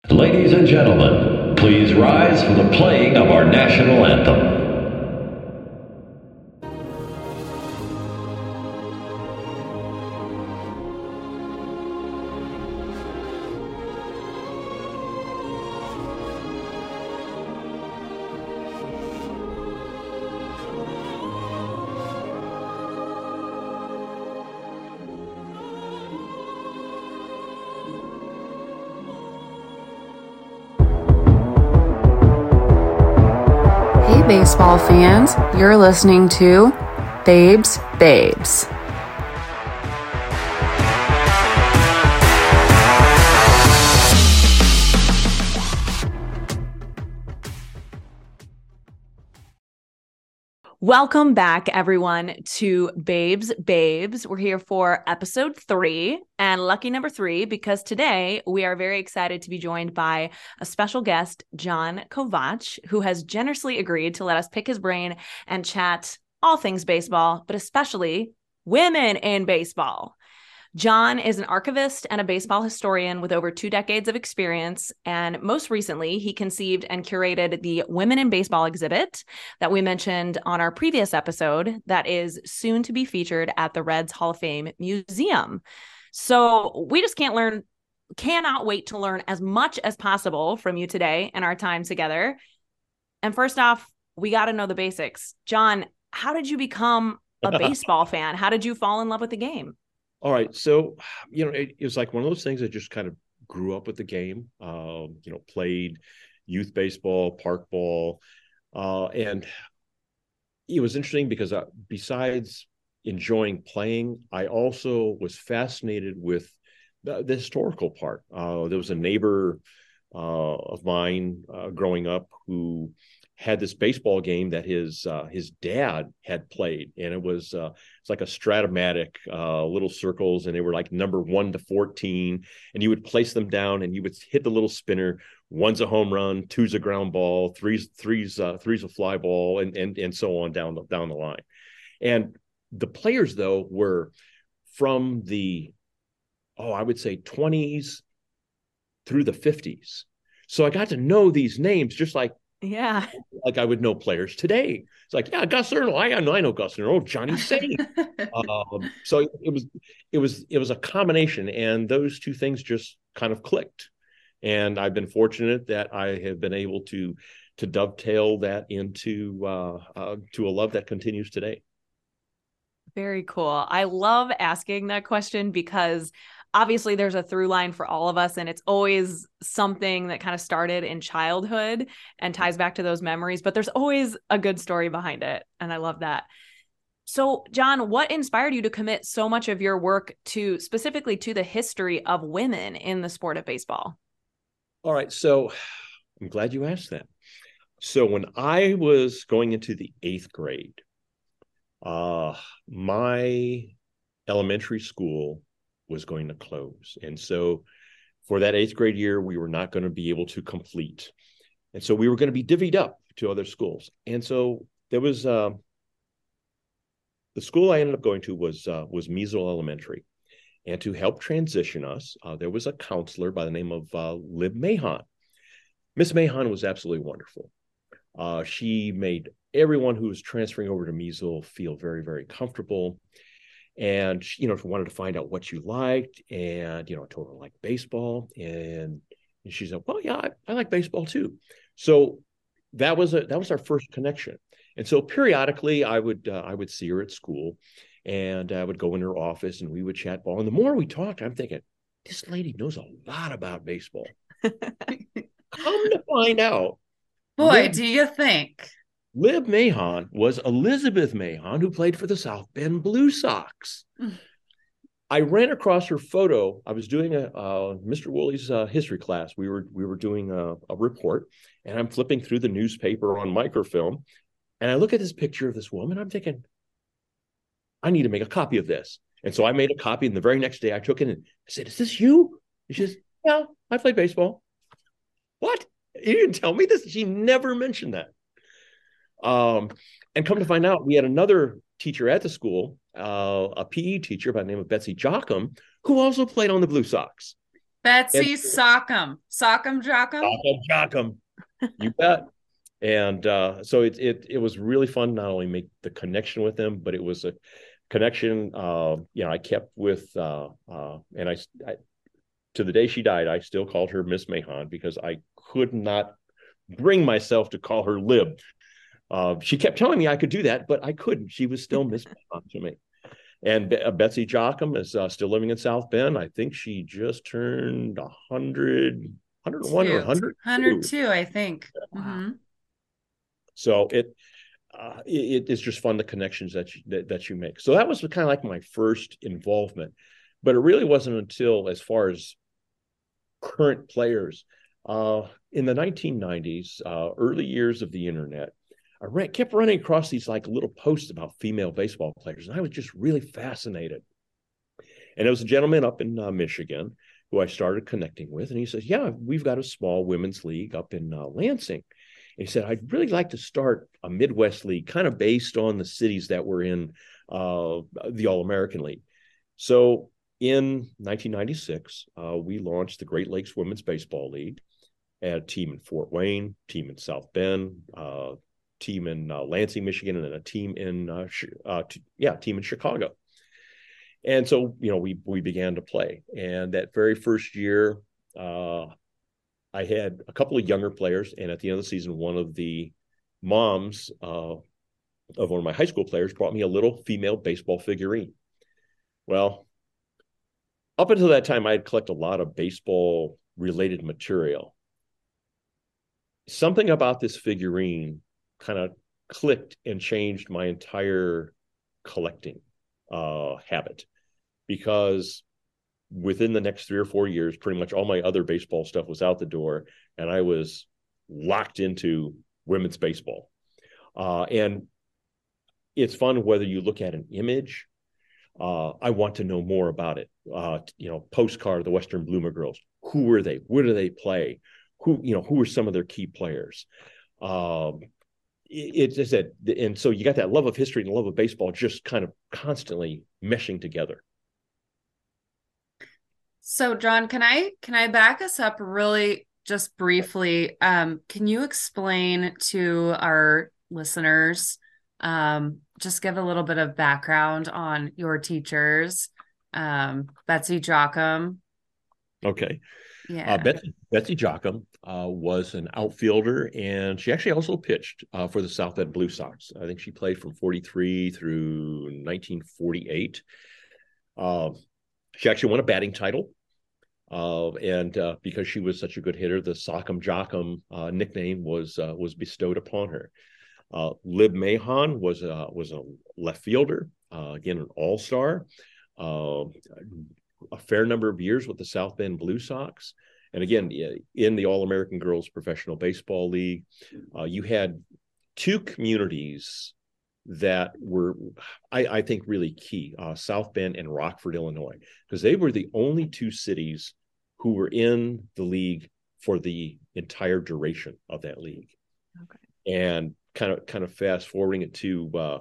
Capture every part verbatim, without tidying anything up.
Ladies and gentlemen, please rise for the playing of our national anthem. Baseball fans, you're listening to Babes Babes. Welcome back, everyone, to Babes Babes. We're here for episode three and lucky number three because today we are very excited to be joined by a special guest, John Kovach, who has generously agreed to let us pick his brain and chat all things baseball, but especially women in baseball. John is an archivist and a baseball historian with over two decades of experience, and most recently, he conceived and curated the Women in Baseball exhibit that we mentioned on our previous episode that is soon to be featured at the Reds Hall of Fame Museum. So we just can't learn, cannot wait to learn as much as possible from you today in our time together. And first off, we got to know the basics. John, how did you become a baseball fan? How did you fall in love with the game? All right. So, you know, it, it was like one of those things that just kind of grew up with the game, um, you know, played youth baseball, park ball. Uh, and it was interesting because uh, besides enjoying playing, I also was fascinated with the, the historical part. Uh, there was a neighbor uh, of mine uh, growing up who had this baseball game that his uh, his dad had played, and it was uh, it's like a Stratomatic, uh, little circles, and they were like number one to fourteen, and you would place them down, and you would hit the little spinner. One's a home run, two's a ground ball, three's three's uh, three's a fly ball, and and and so on down the down the line. And the players though were from the oh I would say twenties through the fifties. So I got to know these names just like. Yeah. Like I would know players today. It's like, yeah, Gus Earl. I, I know I know Gus Earl. Oh, Johnny Saint. um, so it was it was it was a combination, and those two things just kind of clicked. And I've been fortunate that I have been able to to dovetail that into uh, uh, to a love that continues today. Very cool. I love asking that question because obviously there's a through line for all of us, and it's always something that kind of started in childhood and ties back to those memories, but there's always a good story behind it. And I love that. So John, what inspired you to commit so much of your work to specifically to the history of women in the sport of baseball? All right. So I'm glad you asked that. So when I was going into the eighth grade, uh, my elementary school was going to close. And so for that eighth grade year, we were not going to be able to complete. And so we were going to be divvied up to other schools. And so there was, uh, the school I ended up going to was, uh, was Measle Elementary. And to help transition us, uh, there was a counselor by the name of uh, Lib Mahon. Miss Mahon was absolutely wonderful. Uh, she made everyone who was transferring over to Measle feel very, very comfortable. And, you know, if you wanted to find out what you liked, and, you know, I told her I liked baseball. And, and she said, well, yeah, I, I like baseball too. So that was a, that was our first connection. And so periodically I would, uh, I would see her at school, and I would go in her office and we would chat ball. And the more we talked, I'm thinking, this lady knows a lot about baseball. Come to find out. Boy, Lib, do you think? Lib Mahon was Elizabeth Mahon, who played for the South Bend Blue Sox. Mm. I ran across her photo. I was doing a uh, Mister Woolley's uh, history class. We were we were doing a, a report, and I'm flipping through the newspaper on microfilm, and I look at this picture of this woman. I'm thinking, I need to make a copy of this. And so I made a copy, and the very next day I took it and I said, is this you? And she says, yeah, I played baseball. What? You didn't tell me this? She never mentioned that. Um, and come to find out, we had another teacher at the school, uh, a P E teacher by the name of Betsy Jochum, who also played on the Blue Sox. Betsy And Sock'em. Sock'em Jock'em. Sock'em Jock'em, you bet. And uh, so it, it it was really fun not only make the connection with them, but it was a connection. Uh, you know, I kept with, uh, uh, and I, I to the day she died, I still called her Miss Mahan because I could not bring myself to call her Lib. Uh, she kept telling me I could do that, but I couldn't. She was still Miss Mahan to me. And uh, Betsy Jock'em is uh, still living in South Bend. I think she just turned one hundred, one oh one or one hundred two. one hundred two, I think. Wow. Mm-hmm. So it, uh, it it's just fun, the connections that you, that, that you make. So that was kind of like my first involvement, but it really wasn't until, as far as current players, uh, in the nineteen nineties, uh, early years of the internet, I ran, kept running across these like little posts about female baseball players, and I was just really fascinated. And it was a gentleman up in uh, Michigan who I started connecting with, and he says, "Yeah, we've got a small women's league up in uh, Lansing." And he said, "I'd really like to start a Midwest league, kind of based on the cities that were in uh, the All-American League." So in nineteen ninety-six, uh, we launched the Great Lakes Women's Baseball League. Had a team in Fort Wayne, team in South Bend, uh, team in uh, Lansing, Michigan, and then a team in uh, uh, t- yeah, team in Chicago. And so, you know, we we began to play. And that very first year, uh, I had a couple of younger players, and at the end of the season, one of the moms uh, of one of my high school players brought me a little female baseball figurine. Well, up until that time, I had collected a lot of baseball-related material. Something about this figurine kind of clicked and changed my entire collecting uh, habit, because within the next three or four years, pretty much all my other baseball stuff was out the door, and I was locked into women's baseball. Uh, and it's fun whether you look at an image. Uh, I want to know more about it. Uh, you know, postcard, the Western Bloomer Girls. Who were they? Where do they play? Who, you know, who were some of their key players? Um, it, it's that, and so you got that love of history and love of baseball just kind of constantly meshing together. So, John, can I can I back us up really just briefly? Um, can you explain to our listeners, um, just give a little bit of background on your teachers, um, Betsy Jock'em? Okay. Yeah. Uh, Betsy, Betsy Jock'em uh, was an outfielder, and she actually also pitched uh, for the South Bend Blue Sox. I think she played from forty-three through nineteen forty-eight. Uh, she actually won a batting title. Uh, and uh, because she was such a good hitter, the Sock'em Jock'em uh, nickname was uh, was bestowed upon her. Uh, Lib Mahan was uh, was a left fielder, uh, again an all-star, uh, a fair number of years with the South Bend Blue Sox, and again in the All-American Girls Professional Baseball League. Uh, you had two communities that were, I, I think, really key, uh, South Bend and Rockford, Illinois, because they were the only two cities who were in the league for the entire duration of that league. Okay. And kind of kind of fast forwarding it to uh,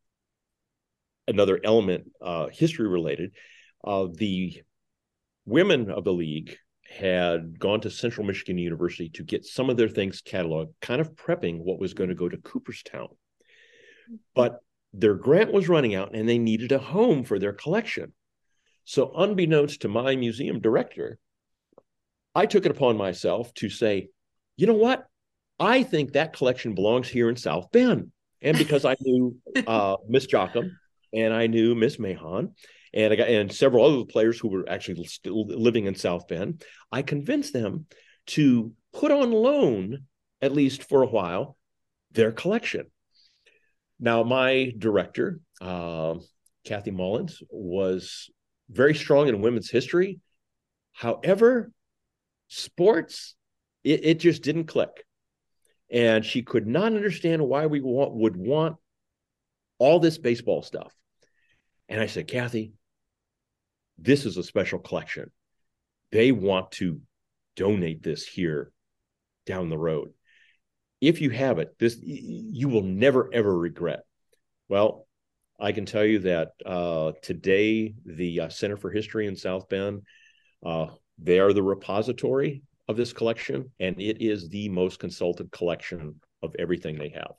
another element, uh, history related, uh, the women of the league had gone to Central Michigan University to get some of their things cataloged, kind of prepping what was going to go to Cooperstown. But their grant was running out and they needed a home for their collection. So unbeknownst to my museum director, I took it upon myself to say, you know what? I think that collection belongs here in South Bend. And because I knew uh, Miss Jock'em and I knew Miss Mahan and I got, and several other players who were actually still living in South Bend, I convinced them to put on loan, at least for a while, their collection. Now, my director, uh, Kathy Mullins, was very strong in women's history. However, sports, it, it just didn't click. And she could not understand why we want, would want all this baseball stuff. And I said, Kathy, this is a special collection. They want to donate this here down the road. If you have it, this you will never, ever regret. Well, I can tell you that uh, today, the uh, Center for History in South Bend, uh, They are the repository of this collection, and it is the most consulted collection of everything they have.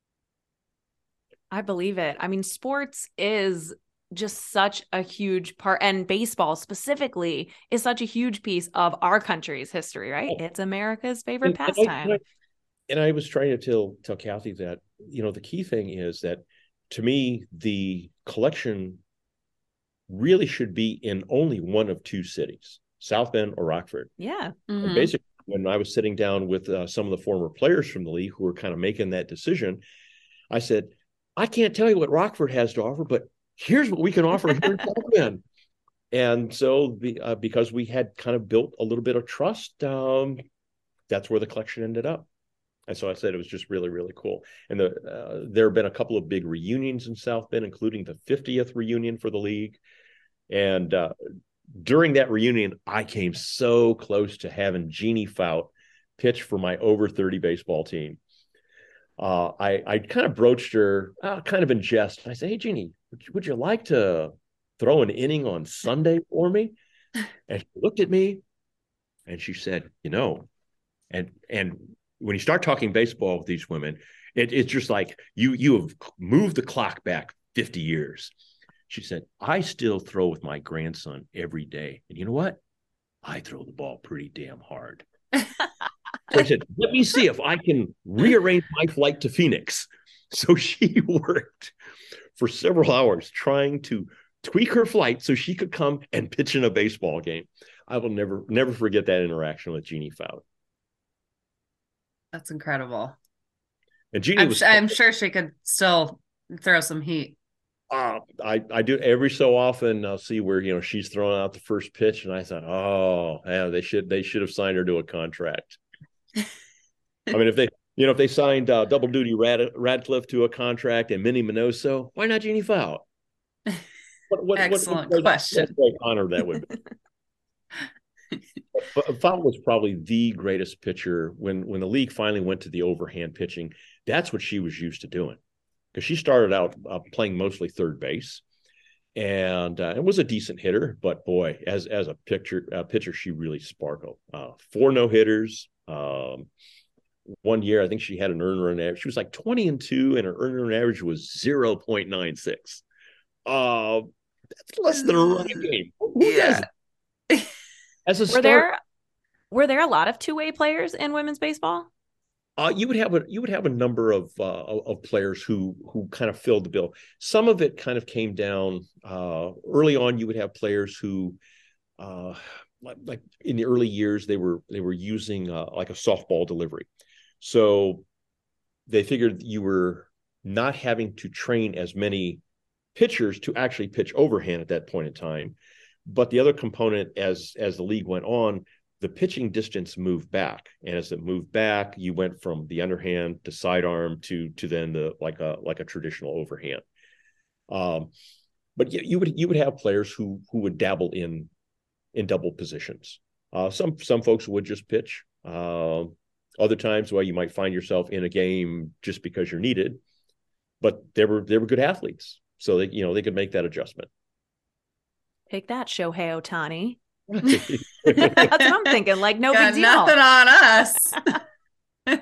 I believe it. I mean, sports is just such a huge part, and baseball specifically is such a huge piece of our country's history, right? Oh. It's America's favorite and, pastime. And I, and I was trying to tell, tell Kathy that, you know, the key thing is that, to me, the collection really should be in only one of two cities, South Bend or Rockford. Yeah. Mm-hmm. And basically, when I was sitting down with uh, some of the former players from the league who were kind of making that decision, I said, I can't tell you what Rockford has to offer, but here's what we can offer here in South Bend. And so the, uh, because we had kind of built a little bit of trust, um, that's where the collection ended up. And so I said it was just really, really cool. And the, uh, there have been a couple of big reunions in South Bend, including the fiftieth reunion for the league. And uh, during that reunion, I came so close to having Jeannie Fout pitch for my over thirty baseball team. Uh, I, I kind of broached her uh, kind of in jest. I said, hey, Jeannie, would you, would you like to throw an inning on Sunday for me? And she looked at me and she said, you know, and and when you start talking baseball with these women, it, it's just like you you have moved the clock back fifty years. She said, I still throw with my grandson every day. And you know what? I throw the ball pretty damn hard. So I said, let me see if I can rearrange my flight to Phoenix. So she worked for several hours trying to tweak her flight so she could come and pitch in a baseball game. I will never, never forget that interaction with Jeannie Fout. That's incredible. And Jeannie I'm, was, I'm sure she could still throw some heat. Uh, I, I do every so often. I'll see where, you know, she's throwing out the first pitch, and I thought, oh, yeah, they should they should have signed her to a contract. I mean, if they, you know, if they signed uh, Double Duty Rad, Radcliffe to a contract and Minnie Minoso, why not Jeannie Fout? What, what, what, Excellent what, question. What great honor that would be. But Fout was probably the greatest pitcher when when the league finally went to the overhand pitching. That's what she was used to doing, because she started out uh, playing mostly third base, and uh, it was a decent hitter. But boy, as as a pitcher, uh, pitcher, she really sparkled. Uh, four no hitters. Um, one year, I think she had an earned run average. She was like twenty and two, and her earned run average was zero point nine six. Uh, that's less than a running game. Who yeah. does As a were start, there were there a lot of two-way players in women's baseball? Uh, you would have a you would have a number of uh, of players who who kind of filled the bill. Some of it kind of came down uh, early on. You would have players who, uh, like, like in the early years, they were they were using uh, like a softball delivery, so they figured you were not having to train as many pitchers to actually pitch overhand at that point in time. But the other component, as as the league went on, the pitching distance moved back, and as it moved back, you went from the underhand to sidearm to to then the like a like a traditional overhand. Um, but you, you would you would have players who who would dabble in in double positions. Uh, some some folks would just pitch. Uh, other times, well, you might find yourself in a game just because you're needed. But they were they were good athletes, so they you know they could make that adjustment. Take that, Shohei Ohtani. That's what I'm thinking. Like, no Got big deal. Nothing on us.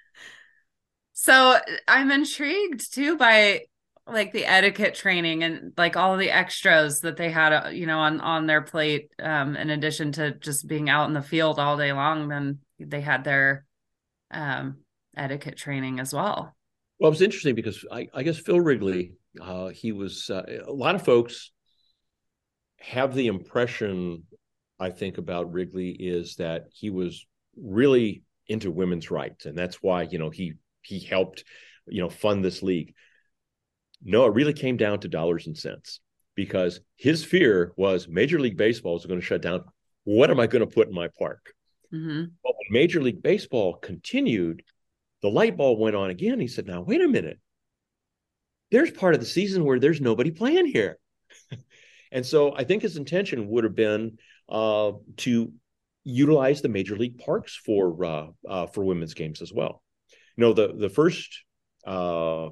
So I'm intrigued too by like the etiquette training and like all of the extras that they had, uh, you know, on on their plate. Um, in addition to just being out in the field all day long, then they had their um, etiquette training as well. Well, it was interesting because I, I guess Phil Wrigley, uh, he was uh, a lot of folks have the impression, I think, about Wrigley is that he was really into women's rights, and that's why you know he he helped you know fund this league. No, it really came down to dollars and cents, because his fear was Major League Baseball is going to shut down. What am I going to put in my park? Mm-hmm. But when Major League Baseball continued, the light bulb went on again. He said, "Now wait a minute. There's part of the season where there's nobody playing here." And so I think his intention would have been uh, to utilize the major league parks for uh, uh, for women's games as well. You know, the the first uh,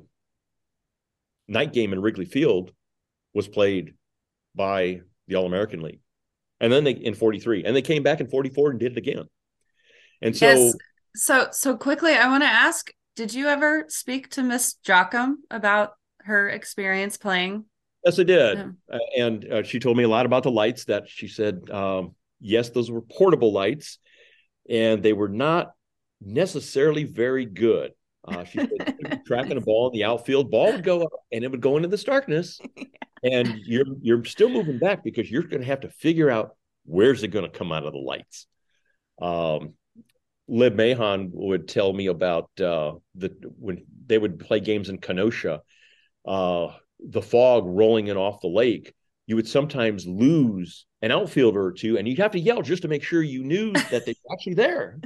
night game in Wrigley Field was played by the All-American League. And then they in forty-three, and they came back in forty-four and did it again. And so, yes. so, so quickly, I want to ask, did you ever speak to Miss Jocham about her experience playing? yes, I did. Yeah. Uh, and uh, she told me a lot about the lights. That she said, um, yes, those were portable lights, and they were not necessarily very good. Uh, she said, tracking a ball in the outfield, ball would go up, and it would go into this darkness, and you're you're still moving back because you're going to have to figure out where's it going to come out of the lights. Um, Lib Mahon would tell me about uh, the when they would play games in Kenosha, uh, the fog rolling in off the lake. You would sometimes lose an outfielder or two, and you'd have to yell just to make sure you knew that they were actually there.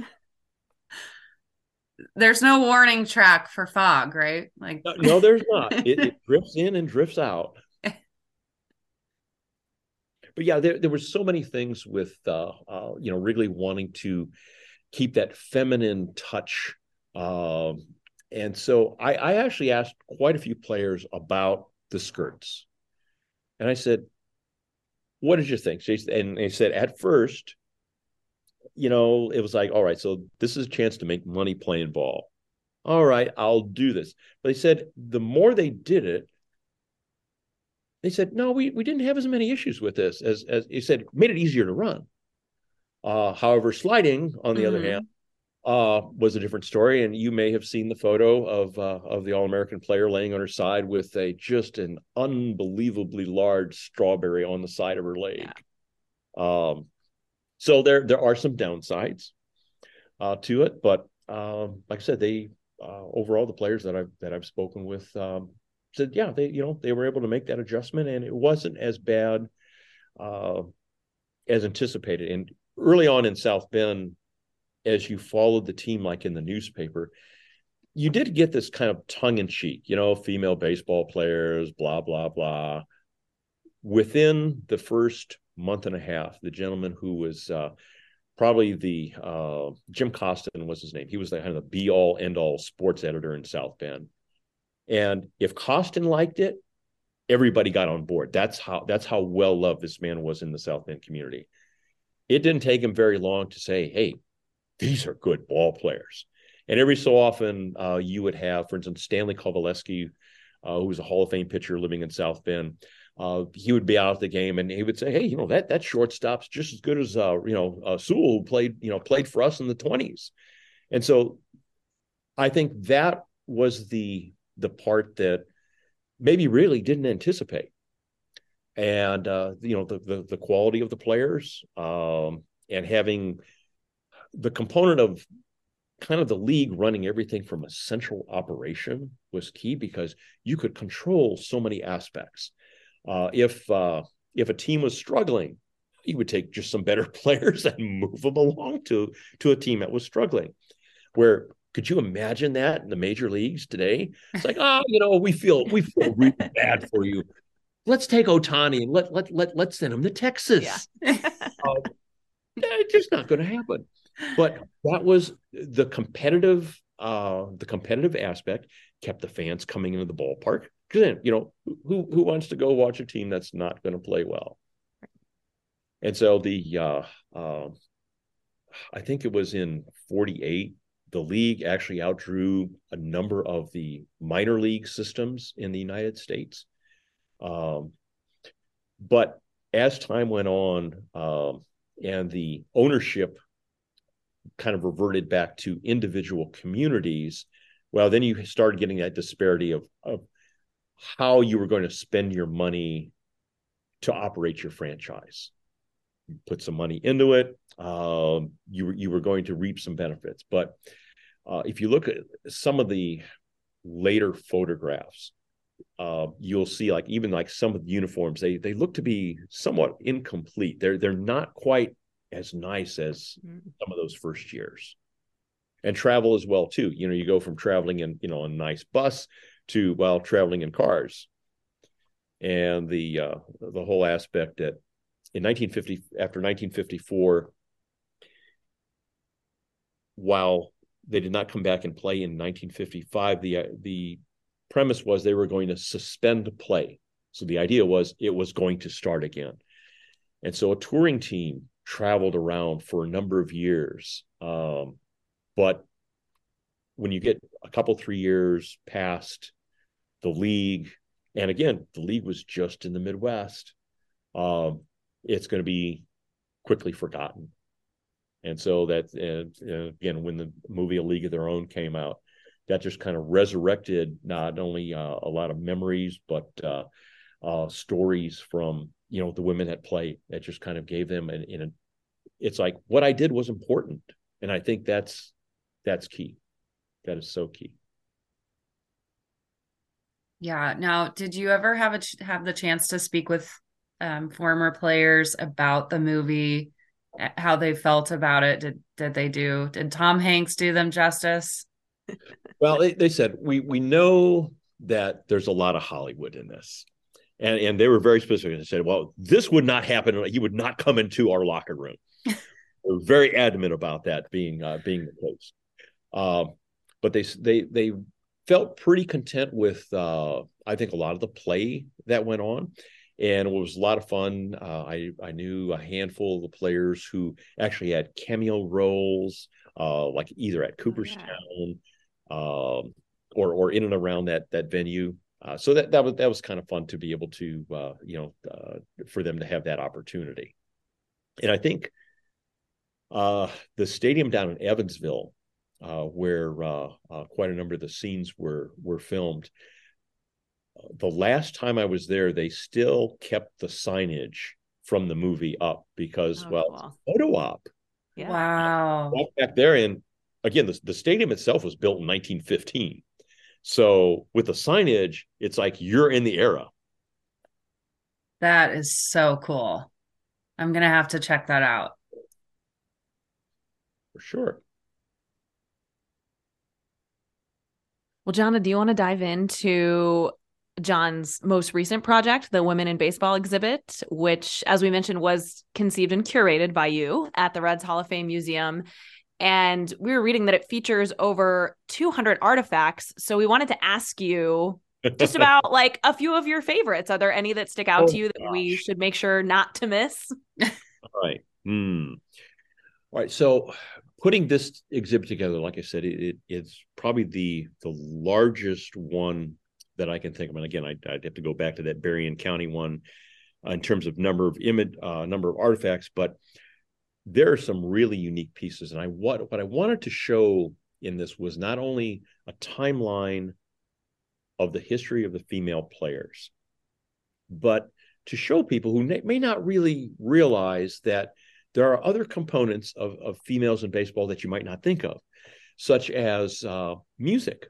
There's no warning track for fog, right? Like, no, no there's not. It, it drifts in and drifts out. But yeah, there, there were so many things with, uh, uh, you know, Wrigley wanting to keep that feminine touch. Um, and so I, I actually asked quite a few players about the skirts. And I said, what did you think? And they said, at first, you know, it was like, all right, so this is a chance to make money playing ball. All right, I'll do this. But they said the more they did it, they said, no, we, we didn't have as many issues with this as, as he said, made it easier to run. Uh, however, sliding, on the mm-hmm. other hand, uh, was a different story. And you may have seen the photo of uh, of the All-American player laying on her side with a just an unbelievably large strawberry on the side of her leg. Yeah. Um, so there there are some downsides uh, to it, but um, like I said, they uh, overall the players that I've that I've spoken with um, said, yeah, they you know they were able to make that adjustment, and it wasn't as bad uh, as anticipated. And early on in South Bend, as you followed the team, like in the newspaper, you did get this kind of tongue-in-cheek, you know, female baseball players, blah, blah, blah. Within the first month and a half, the gentleman who was uh, probably the, uh, Jim Costin was his name. He was the kind of the be-all, end-all sports editor in South Bend. And if Costin liked it, everybody got on board. That's how, that's how well-loved this man was in the South Bend community. It didn't take him very long to say, hey, these are good ball players. And every so often uh, you would have, for instance, Stanley Kovaleski, uh, who was a Hall of Fame pitcher living in South Bend. Uh, he would be out at the game and he would say, hey, you know, that that shortstop's just as good as, uh, you know, uh, Sewell, who played, you know, played for us in the twenties. And so I think that was the the part that maybe really didn't anticipate. And, uh, you know, the, the, the quality of the players um, and having the component of kind of the league running everything from a central operation was key because you could control so many aspects. Uh, if uh, if a team was struggling, you would take just some better players and move them along to, to a team that was struggling. Where could you imagine that in the major leagues today? It's like, oh, you know, we feel we feel really bad for you. Let's take Ohtani and let let let let's send him to Texas. Yeah. uh, it's just not going to happen. But that was the competitive, uh, the competitive aspect kept the fans coming into the ballpark. Because then, you know, who who wants to go watch a team that's not going to play well? And so the, uh, uh, I think it was in forty-eight, the league actually outdrew a number of the minor league systems in the United States. Um, but as time went on, um, and the ownership kind of reverted back to individual communities, well, then you started getting that disparity of, of how you were going to spend your money to operate your franchise. You put some money into it, um, you, were, you were going to reap some benefits. But uh, if you look at some of the later photographs, uh, you'll see like even like some of the uniforms, they they look to be somewhat incomplete. They're they're not quite as nice as some of those first years. And travel as well too. You know, you go from traveling in, you know, a nice bus to, well, traveling in cars. And the uh, the whole aspect that in nineteen fifty, after nineteen fifty-four, while they did not come back and play in nineteen fifty-five, the uh, the premise was they were going to suspend play. So the idea was it was going to start again. And so a touring team traveled around for a number of years. Um, but when you get a couple, three years past the league, and again, the league was just in the Midwest, um, it's going to be quickly forgotten. And so that, uh, again, when the movie A League of Their Own came out, that just kind of resurrected not only uh, a lot of memories, but uh, uh, stories from, you know, the women that played. That just kind of gave them an, in a, it's like what I did was important. And I think that's, that's key. That is so key. Yeah. Now, did you ever have a ch- have the chance to speak with um, former players about the movie, how they felt about it? Did did they do? Did Tom Hanks do them justice? Well, they, they said we we know that there's a lot of Hollywood in this, and and they were very specific. They said, well, this would not happen. He would not come into our locker room. They were very adamant about that being uh, being the case. Um, but they they they. felt pretty content with, uh, I think, a lot of the play that went on. And it was a lot of fun. Uh, I, I knew a handful of the players who actually had cameo roles, uh, like either at Cooperstown oh, yeah. um, or or in and around that that venue. Uh, so that that was that was kind of fun to be able to, uh, you know, uh, for them to have that opportunity. And I think uh, the stadium down in Evansville, Uh, where uh, uh, quite a number of the scenes were were filmed. Uh, the last time I was there, they still kept the signage from the movie up because, oh, well, cool. Photo op. Yeah. Wow. Walk back there, and again, the, the stadium itself was built in nineteen fifteen. So with the signage, it's like you're in the era. That is so cool. I'm going to have to check that out. For sure. Well, Jonna, do you want to dive into John's most recent project, the Women in Baseball exhibit, which, as we mentioned, was conceived and curated by you at the Reds Hall of Fame Museum. And we were reading that it features over two hundred artifacts. So we wanted to ask you just about like a few of your favorites. Are there any that stick out oh, to you that gosh. we should make sure not to miss? All right. Hmm. All right. So putting this exhibit together, like I said, it, it, it's probably the the largest one that I can think of. And again, I, I'd have to go back to that Berrien County one uh, in terms of number of image, uh, number of artifacts. But there are some really unique pieces. And I what what I wanted to show in this was not only a timeline of the history of the female players, but to show people who may not really realize that there are other components of, of females in baseball that you might not think of, such as uh, music.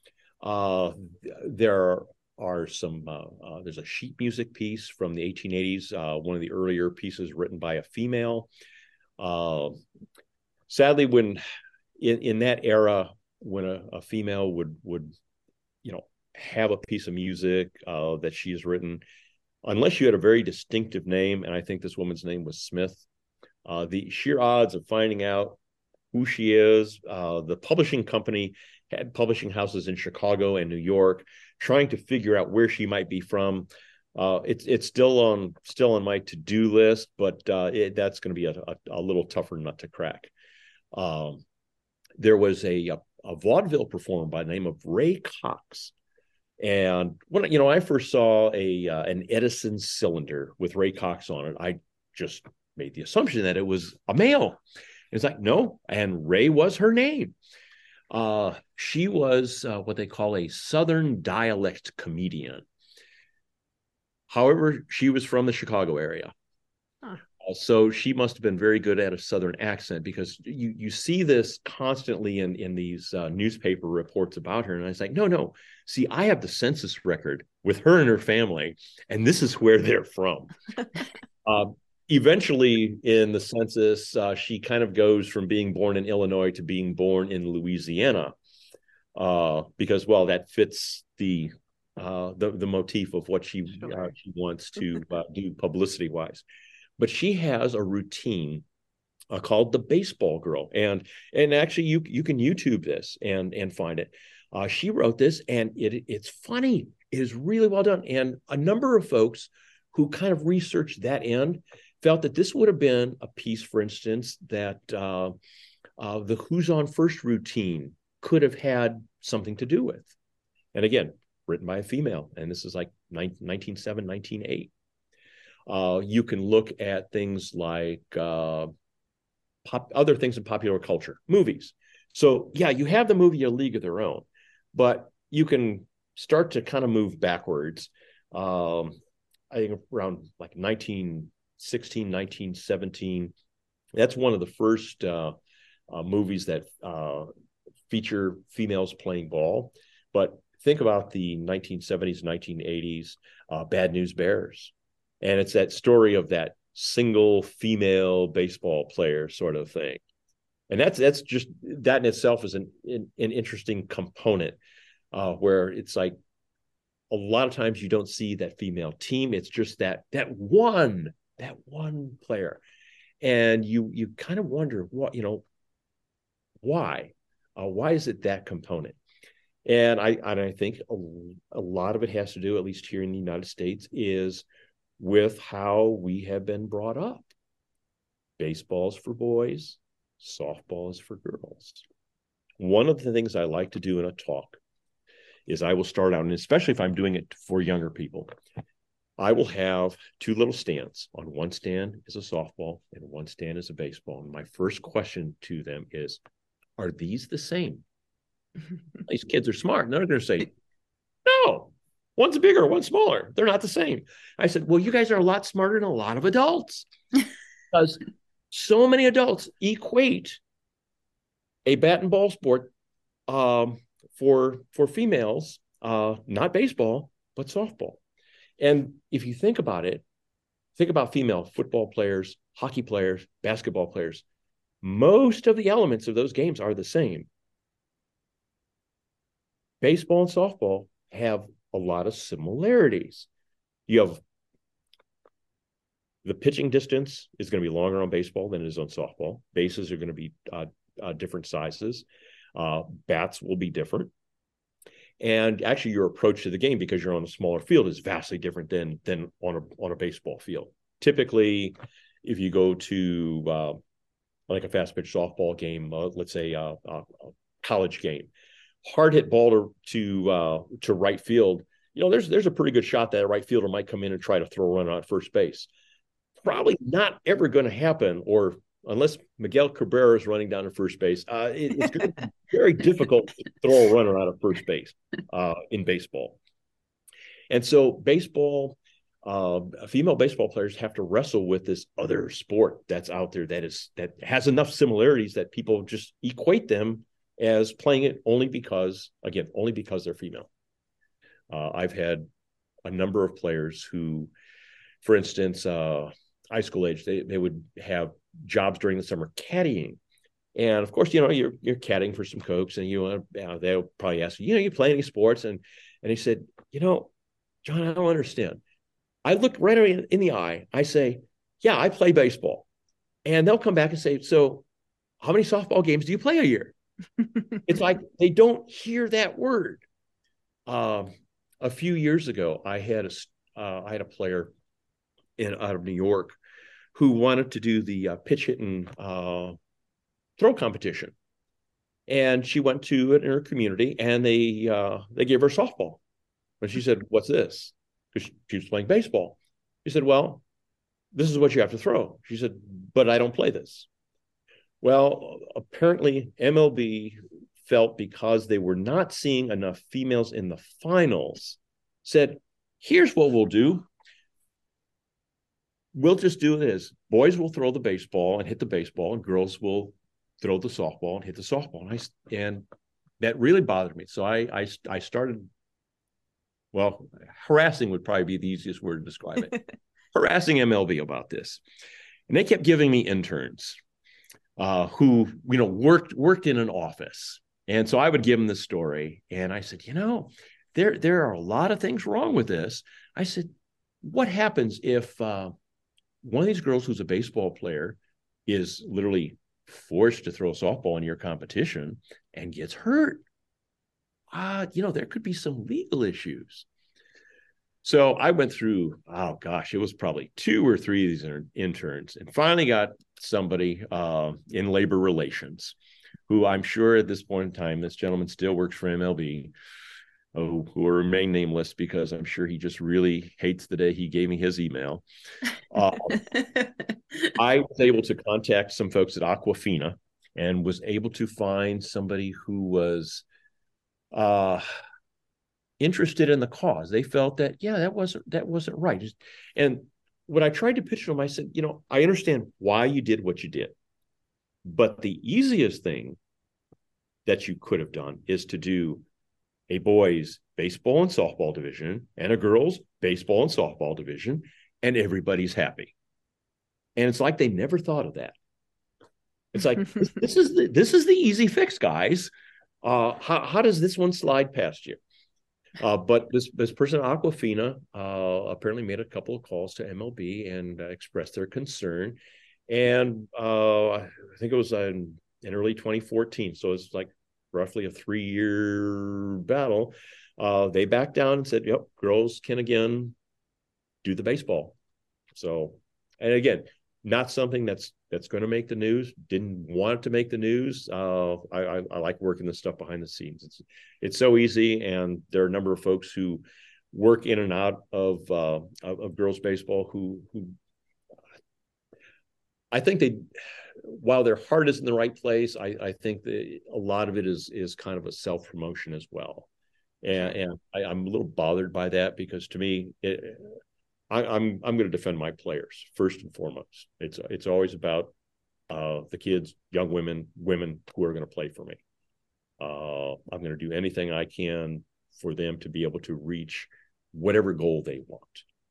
Uh, there are some, uh, uh, there's a sheet music piece from the eighteen eighties, uh, one of the earlier pieces written by a female. Uh, sadly, when in, in that era, when a, a female would, would, you know, have a piece of music uh, that she has written, unless you had a very distinctive name, and I think this woman's name was Smith, Uh, the sheer odds of finding out who she is. Uh, the publishing company had publishing houses in Chicago and New York, trying to figure out where she might be from. Uh, it's it's still on still on my to-do list, but uh, it, that's going to be a, a, a little tougher nut to crack. Um, there was a, a a vaudeville performer by the name of Ray Cox, and when you know I first saw a uh, an Edison cylinder with Ray Cox on it, I just made the assumption that it was a male. It's like, no, and Ray was her name. Uh, she was uh, what they call a Southern dialect comedian. However, she was from the Chicago area. Huh. Uh, so she must have been very good at a Southern accent, because you you see this constantly in, in these uh, newspaper reports about her. And I was like, no, no. See, I have the census record with her and her family, and this is where they're from. uh, Eventually, in the census, uh, she kind of goes from being born in Illinois to being born in Louisiana, uh, because, well, that fits the uh, the, the motif of what she sure. uh, she wants to uh, do publicity wise. But she has a routine uh, called the Baseball Girl, and and actually, you you can YouTube this and and find it. Uh, she wrote this, and it it's funny. It is really well done, and a number of folks who kind of researched that end felt that this would have been a piece, for instance, that uh, uh, the Who's on First routine could have had something to do with. And again, written by a female, and this is like nineteen oh seven, nineteen oh eight. Uh, you can look at things like uh, pop, other things in popular culture, movies. So yeah, you have the movie A League of Their Own, but you can start to kind of move backwards. Um, I think around like nineteen sixteen, nineteen seventeen, that's one of the first uh, uh, movies that uh, feature females playing ball. But think about the nineteen seventies, nineteen eighties, uh, Bad News Bears. And it's that story of that single female baseball player sort of thing. And that's that's just, that in itself is an, an, an interesting component uh, where it's like a lot of times you don't see that female team. It's just that that one, that one player. And you you kind of wonder, what, you know, why? Uh, why is it that component? And I, and I think a, a lot of it has to do, at least here in the United States, is with how we have been brought up. Baseball's for boys, softball is for girls. One of the things I like to do in a talk is I will start out, and especially if I'm doing it for younger people, I will have two little stands. On one stand is a softball and one stand is a baseball. And my first question to them is, are these the same? These kids are smart. They're going to say, no, one's bigger, one's smaller. They're not the same. I said, well, you guys are a lot smarter than a lot of adults, because so many adults equate a bat and ball sport um, for, for females, uh, not baseball, but softball. And if you think about it, think about female football players, hockey players, basketball players. Most of the elements of those games are the same. Baseball and softball have a lot of similarities. You have the pitching distance is going to be longer on baseball than it is on softball. Bases are going to be uh, uh, different sizes. Uh, bats will be different. And actually your approach to the game, because you're on a smaller field, is vastly different than, than on a, on a baseball field. Typically, if you go to uh, like a fast pitch softball game, uh, let's say uh, a college game, hard hit ball to to, uh, to right field, you know, there's there's a pretty good shot that a right fielder might come in and try to throw a run out at first base. Probably not ever going to happen, or unless Miguel Cabrera is running down to first base, uh, it, it's going to be very difficult to throw a runner out of first base uh, in baseball. And so baseball, uh, female baseball players have to wrestle with this other sport that's out there that is that has enough similarities that people just equate them as playing it only because, again, only because they're female. Uh, I've had a number of players who, for instance, uh, high school age, they, they would have jobs during the summer caddying. And of course, you know, you're you're caddying for some Cokes, and you want to, uh, they'll probably ask you, you know, you play any sports? And and he said, you know, John, I don't understand. I look right in, in the eye. I say, yeah, I play baseball. And they'll come back and say, so how many softball games do you play a year? It's like they don't hear that word. Um, a few years ago, I had a uh, I had a player in out of New York who wanted to do the uh, pitch hitting uh, throw competition, and she went to it in her community, and they uh, they gave her softball. And she said, "What's this?" Because she was playing baseball. She said, "Well, this is what you have to throw." She said, "But I don't play this." Well, apparently M L B felt, because they were not seeing enough females in the finals, said, here's what we'll do. We'll just do this. Boys will throw the baseball and hit the baseball, and girls will throw the softball and hit the softball. And, I, and that really bothered me. So I, I, I started, well, harassing would probably be the easiest word to describe it. Harassing M L B about this. And they kept giving me interns uh, who, you know, worked, worked in an office. And so I would give them the story, and I said, you know, there, there are a lot of things wrong with this. I said, what happens if uh, one of these girls who's a baseball player is literally forced to throw a softball in your competition and gets hurt? Uh, you know, there could be some legal issues. So I went through, oh gosh, it was probably two or three of these inter- interns, and finally got somebody uh, in labor relations, who I'm sure at this point in time, this gentleman still works for M L B, who, who will remain nameless because I'm sure he just really hates the day he gave me his email. Uh, I was able to contact some folks at Aquafina and was able to find somebody who was uh, interested in the cause. They felt that, yeah, that wasn't that wasn't right. And when I tried to pitch to them, I said, you know, I understand why you did what you did, but the easiest thing that you could have done is to do a boys baseball and softball division and a girls baseball and softball division, and everybody's happy. And it's like they never thought of that. It's like, this, this is the, this is the easy fix, guys. Uh, how, how does this one slide past you? Uh, but this this person at Aquafina uh, apparently made a couple of calls to M L B and uh, expressed their concern. And uh, I think it was in, in early twenty fourteen. So it's like roughly a three-year battle. Uh, they backed down and said, yep, girls can again do the baseball. So, and again, not something that's that's going to make the news. Didn't want it to make the news. Uh, I, I, I like working this stuff behind the scenes. It's it's so easy, and there are a number of folks who work in and out of uh, of, of girls baseball who who I think they, while their heart is in the right place, I, I think that a lot of it is is kind of a self promotion as well, and, and I, I'm a little bothered by that because to me, it, I, I'm I'm going to defend my players first and foremost. It's it's always about uh, the kids, young women, women who are going to play for me. Uh, I'm going to do anything I can for them to be able to reach whatever goal they want.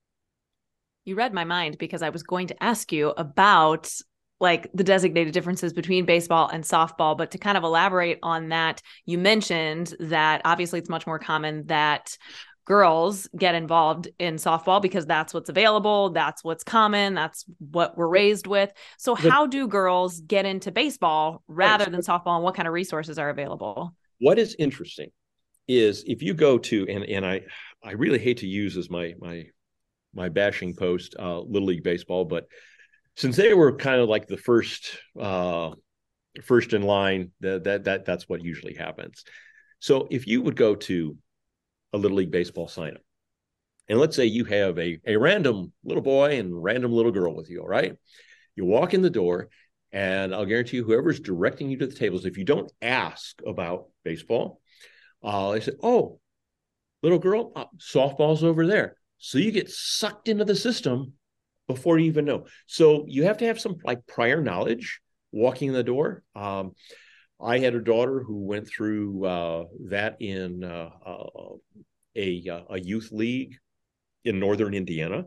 You read my mind because I was going to ask you about like the designated differences between baseball and softball, but to kind of elaborate on that, you mentioned that obviously it's much more common that girls get involved in softball because that's what's available. That's what's common. That's what we're raised with. So But how do girls get into baseball rather right. than softball, and what kind of resources are available? What is interesting is if you go to, and, and I, I really hate to use as my, my, my bashing post, uh, Little League Baseball, but since they were kind of like the first, uh, first in line, that, that, that that's what usually happens. So if you would go to a Little League Baseball sign up, and let's say you have a, a random little boy and random little girl with you, all right? You walk in the door, and I'll guarantee you whoever's directing you to the tables, if you don't ask about baseball, uh, they say, oh, little girl, uh, softball's over there. So you get sucked into the system before you even know. So you have to have some like prior knowledge walking in the door. Um, I had a daughter who went through uh, that in uh, uh, a, a youth league in northern Indiana.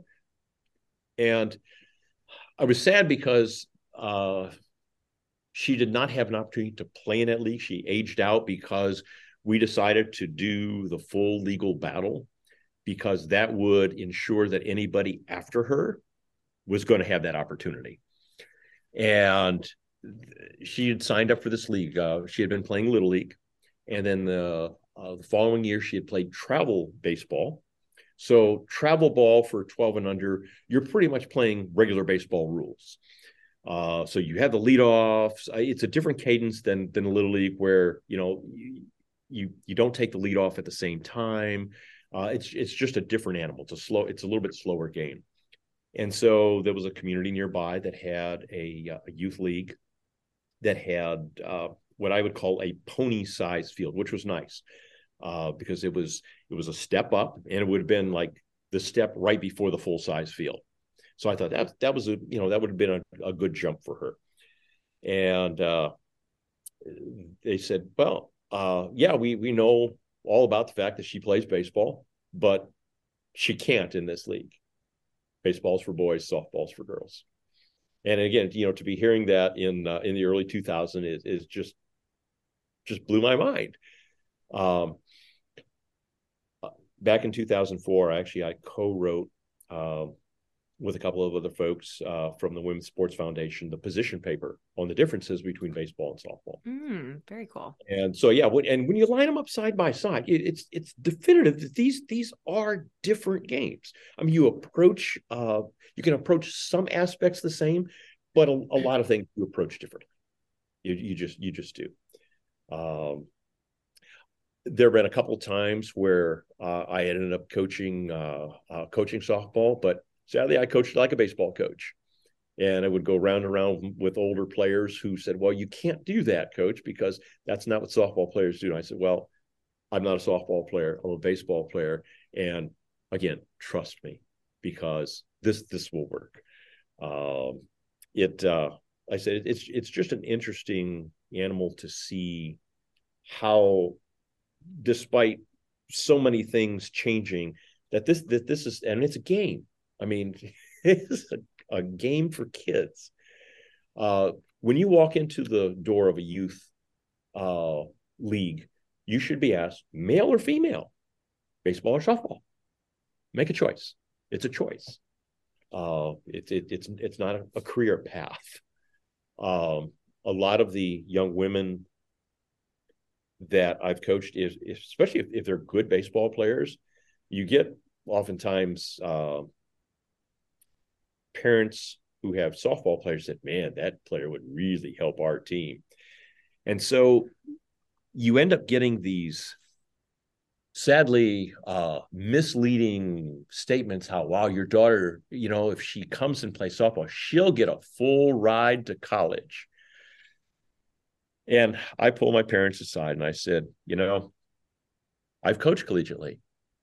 And I was sad because uh, she did not have an opportunity to play in that league. She aged out because we decided to do the full legal battle, because that would ensure that anybody after her was going to have that opportunity. And she had signed up for this league. Uh, she had been playing Little League. And then the, uh, the following year, she had played travel baseball. So travel ball for twelve and under, you're pretty much playing regular baseball rules. Uh, so you have the leadoffs. It's a different cadence than than Little League, where you know you you, you don't take the leadoff at the same time. Uh, it's it's just a different animal. It's a slow. It's a little bit slower game. And so there was a community nearby that had a, a youth league that had uh, what I would call a pony-sized field, which was nice uh, because it was it was a step up, and it would have been like the step right before the full-size field. So I thought that that was a you know that would have been a, a good jump for her. And uh, they said, well, uh, yeah, we we know all about the fact that she plays baseball, but she can't in this league. Baseball's for boys, softball's for girls. And again, you know, to be hearing that in uh, in the early two thousands is, is just just blew my mind. Um, back in two thousand four, actually, I co-wrote uh, with a couple of other folks uh, from the Women's Sports Foundation, the position paper on the differences between baseball and softball. Mm, very cool. And so, yeah, when, and when you line them up side by side, it, it's it's definitive that these these are different games. I mean, you approach, uh, you can approach some aspects the same, but a, a lot of things you approach differently. You you just you just do. Um, there have been a couple of times where uh, I ended up coaching uh, uh, coaching softball, but sadly, I coached like a baseball coach. And I would go round and around with older players who said, well, you can't do that, coach, because that's not what softball players do. And I said, well, I'm not a softball player. I'm a baseball player. And again, trust me, because this this will work. Um, it, uh, I said, it's it's just an interesting animal to see how, despite so many things changing, that this that this is, and it's a game. I mean, it's a a game for kids. Uh, when you walk into the door of a youth uh, league, you should be asked, male or female, baseball or softball. Make a choice. It's a choice. Uh, it, it, it's it's not a, a career path. Um, a lot of the young women that I've coached, is, especially if, if they're good baseball players, you get oftentimes uh, parents who have softball players said, man, that player would really help our team. And so you end up getting these sadly uh, misleading statements how, wow, your daughter, you know, if she comes and plays softball, she'll get a full ride to college. And I pulled my parents aside and I said, you know, I've coached collegiately.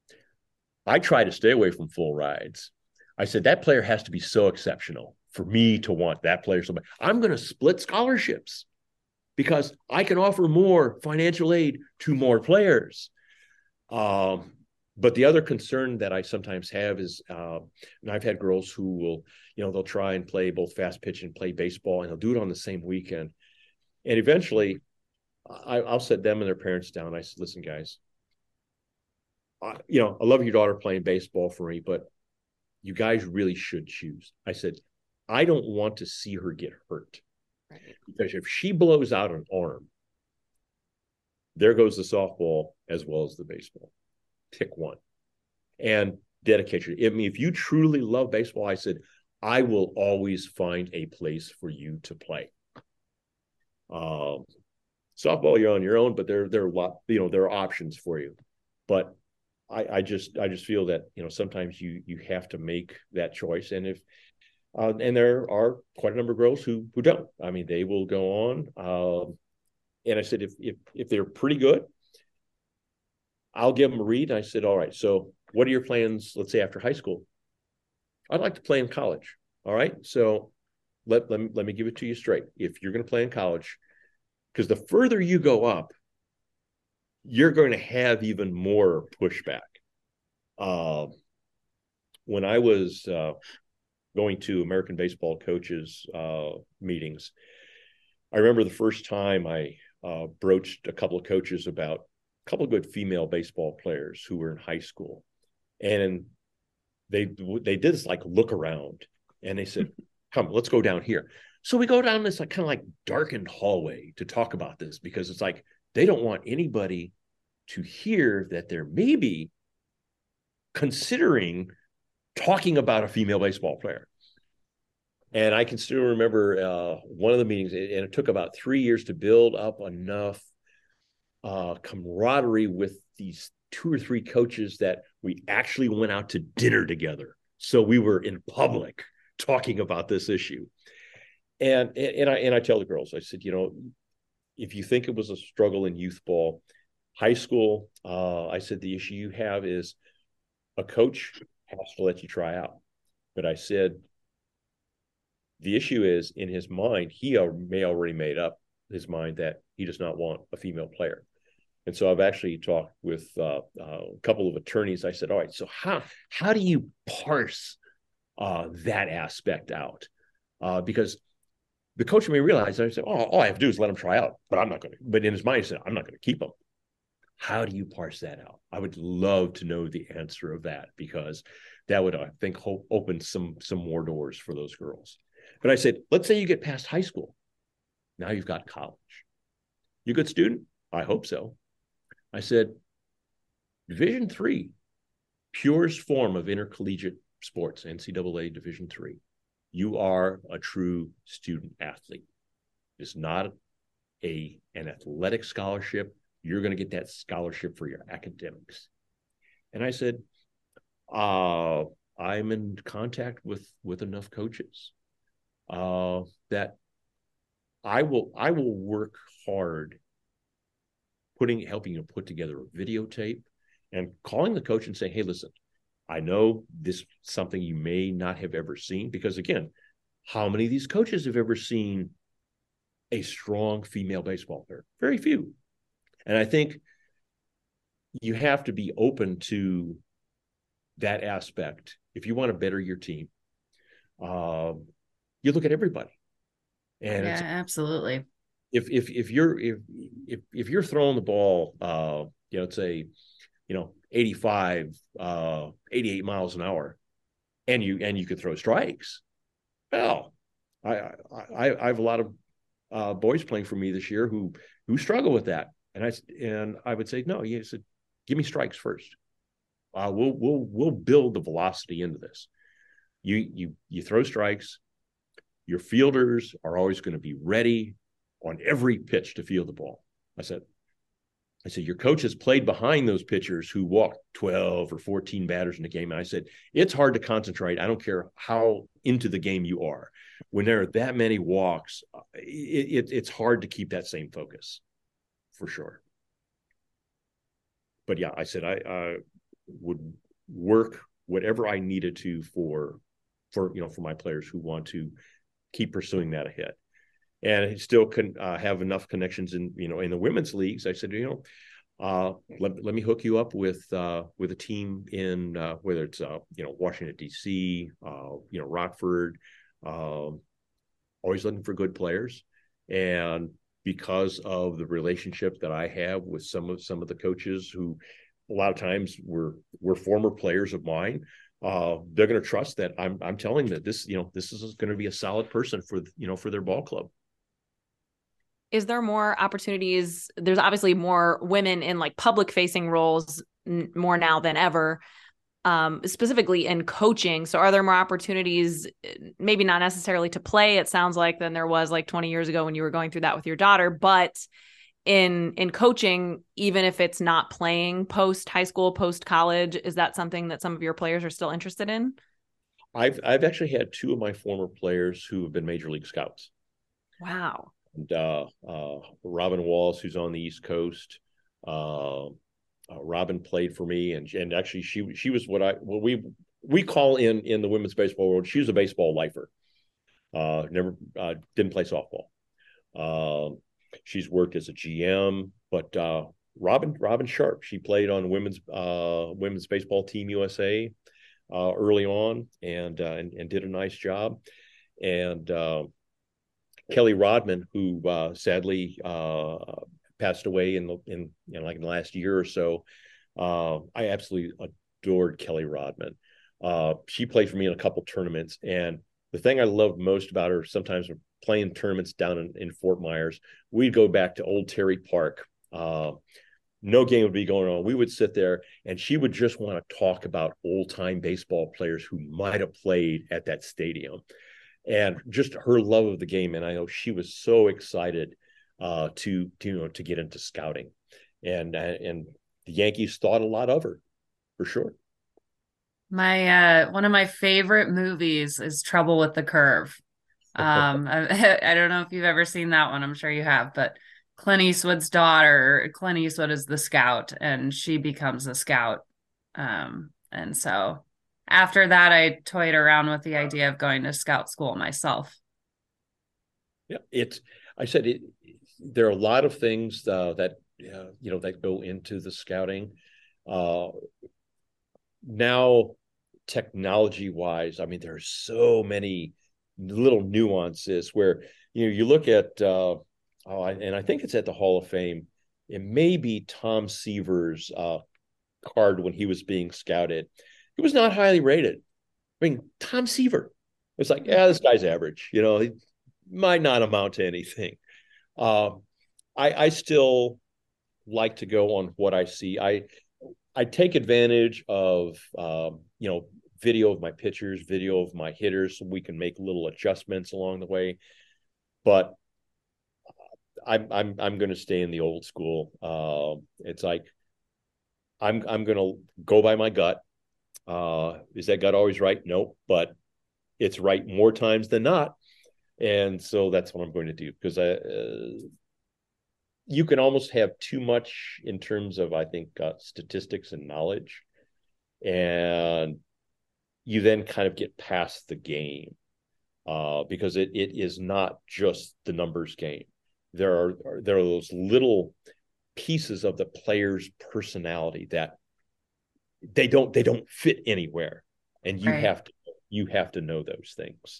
I try to stay away from full rides. I said, that player has to be so exceptional for me to want that player. So I'm going to split scholarships because I can offer more financial aid to more players. Um, but the other concern that I sometimes have is, uh, and I've had girls who will, you know, they'll try and play both fast pitch and play baseball, and they'll do it on the same weekend. And eventually I, I'll sit them and their parents down. I said, listen, guys, I, you know, I love your daughter playing baseball for me, but you guys really should choose. I said, I don't want to see her get hurt. Right. Because if she blows out an arm, there goes the softball as well as the baseball. Pick one. And dedication. I mean, if you truly love baseball, I said, I will always find a place for you to play. Um, softball, you're on your own, but there, there are a lot, you know, there are options for you. But I, I just, I just feel that, you know, sometimes you, you have to make that choice. And if, uh, and there are quite a number of girls who, who don't. I mean, they will go on. Um, and I said, if, if, if they're pretty good, I'll give them a read. And I said, all right, so what are your plans? Let's say after high school. I'd like to play in college. All right. So let, let me, let me give it to you straight. If you're going to play in college, because the further you go up, you're going to have even more pushback. Uh, when I was uh, going to American Baseball Coaches uh, meetings, I remember the first time I uh, broached a couple of coaches about a couple of good female baseball players who were in high school. And they they did this like look around, and they said, come, let's go down here. So we go down this like kind of like darkened hallway to talk about this, because it's like they don't want anybody to hear that they're maybe considering talking about a female baseball player. And I can still remember uh, one of the meetings, and it took about three years to build up enough uh, camaraderie with these two or three coaches that we actually went out to dinner together. So we were in public talking about this issue. And, and I, and I tell the girls, I said, you know, if you think it was a struggle in youth ball, high school, uh, I said, the issue you have is a coach has to let you try out. But I said, the issue is in his mind, he may already made up his mind that he does not want a female player. And so I've actually talked with uh, uh, a couple of attorneys. I said, all right, so how, how do you parse uh, that aspect out? Uh, because the coach may realize, I said, oh, all I have to do is let him try out, but I'm not going to, but in his mind, he said, I'm not going to keep him. How do you parse that out? I would love to know the answer of that, because that would, I think, hope, open some some more doors for those girls. But I said, let's say you get past high school. Now you've got college. You a good student? I hope so. I said, Division three, purest form of intercollegiate sports, N C double A Division three. You are a true student athlete. It's not a, an athletic scholarship. You're going to get that scholarship for your academics. And I said, uh, I'm in contact with, with enough coaches uh, that I will I will work hard putting helping you put together a videotape and calling the coach and saying, hey, listen, I know this is something you may not have ever seen, because again, how many of these coaches have ever seen a strong female baseball player? Very few. And I think you have to be open to that aspect. If you want to better your team, uh, you look at everybody. And yeah, it's, absolutely. If if if you're if if if you're throwing the ball, uh, you know, let's say, you know, eighty-five, uh, eighty-eight miles an hour, and you and you could throw strikes, well, I I I have a lot of uh, boys playing for me this year who who struggle with that, and I and I would say, no, you said, give me strikes first. Uh, we'll we'll we'll build the velocity into this. You you you throw strikes. Your fielders are always going to be ready on every pitch to field the ball. I said, I said, your coach has played behind those pitchers who walked twelve or fourteen batters in the game. And I said, it's hard to concentrate. I don't care how into the game you are. When there are that many walks, it, it, it's hard to keep that same focus, for sure. But yeah, I said I uh, would work whatever I needed to for, for you know, for my players who want to keep pursuing that ahead. And he still can uh, have enough connections in, you know, in the women's leagues. I said, you know, uh, let, let me hook you up with uh, with a team in uh, whether it's, uh, you know, Washington, D C, uh, you know, Rockford, uh, always looking for good players. And because of the relationship that I have with some of some of the coaches who a lot of times were were former players of mine, uh, they're going to trust that I'm I'm telling them that this, you know, this is going to be a solid person for, you know, for their ball club. Is there more opportunities? There's obviously more women in like public facing roles n- more now than ever, um, specifically in coaching. So are there more opportunities, maybe not necessarily to play, it sounds like, than there was like twenty years ago when you were going through that with your daughter, but in, in coaching, even if it's not playing post high school, post college, is that something that some of your players are still interested in? I've, I've actually had two of my former players who have been major league scouts. Wow. And uh, uh, Robin Wallace, who's on the East Coast, uh, uh, Robin played for me, and and actually she she was what I what we we call in in the women's baseball world. She was a baseball lifer. Uh, never uh, didn't play softball. Uh, she's worked as a G M, but uh, Robin Robin Sharp, she played on women's uh, women's baseball team U S A uh, early on, and, uh, and and did a nice job, and. Uh, Kelly Rodman, who uh, sadly uh, passed away in the in you know, like in the last year or so. Uh, I absolutely adored Kelly Rodman. Uh, she played for me in a couple tournaments, and the thing I loved most about her, sometimes playing tournaments down in, in Fort Myers, we'd go back to Old Terry Park. Uh, no game would be going on. We would sit there, and she would just want to talk about old time baseball players who might have played at that stadium. And just her love of the game, and I know she was so excited uh, to, to you know to get into scouting, and and the Yankees thought a lot of her, for sure. My uh, one of my favorite movies is Trouble with the Curve. Um, I, I don't know if you've ever seen that one. I'm sure you have, but Clint Eastwood's daughter, Clint Eastwood is the scout, and she becomes a scout. Um, and so. After that, I toyed around with the idea of going to scout school myself. Yeah, it's. I said it. There are a lot of things uh, that uh, you know that go into the scouting. Uh, now, technology-wise, I mean, there are so many little nuances where you know you look at. Uh, oh, I, and I think it's at the Hall of Fame. It may be Tom Seaver's uh, card when he was being scouted. he was not highly rated. I mean, Tom Seaver. It's like, yeah, this guy's average. You know, he might not amount to anything. Um, I, I still like to go on what I see. I I take advantage of um, you know, video of my pitchers, video of my hitters, so we can make little adjustments along the way. But I'm I'm I'm going to stay in the old school. Uh, it's like I'm I'm going to go by my gut. Uh, is that gut always right? No, but it's right more times than not, and so that's what I'm going to do, because I. Uh, you can almost have too much in terms of, I think, uh, statistics and knowledge, and you then kind of get past the game, uh, because it it is not just the numbers game. There are there are those little pieces of the player's personality that they don't they don't fit anywhere, and you Right. have to you have to know those things.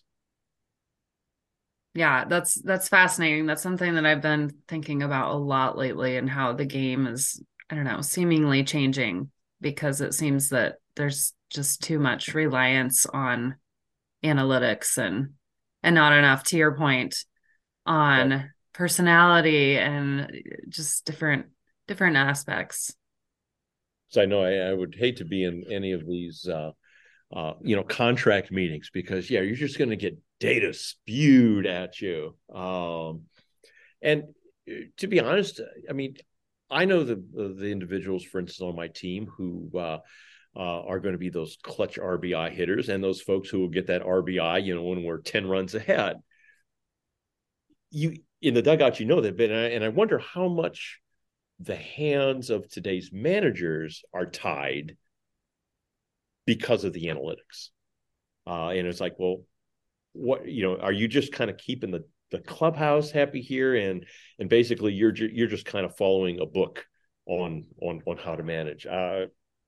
Yeah, that's that's fascinating. That's something that I've been thinking about a lot lately, and how the game is, I don't know, seemingly changing, because it seems that there's just too much reliance on analytics and and not enough, to your point, on Right. personality and just different different aspects. So I know I, I would hate to be in any of these uh, uh, you know, contract meetings, because yeah, you're just going to get data spewed at you. Um, and to be honest, I mean, I know the the individuals, for instance, on my team who uh, uh, are going to be those clutch R B I hitters, and those folks who will get that R B I, you know, when we're ten runs ahead. You in the dugout, you know that, and I, and I wonder how much the hands of today's managers are tied because of the analytics. Uh, and it's like, well, what, you know, are you just kind of keeping the, the clubhouse happy here? And, and basically you're, you're just kind of following a book on, on, on how to manage. Uh,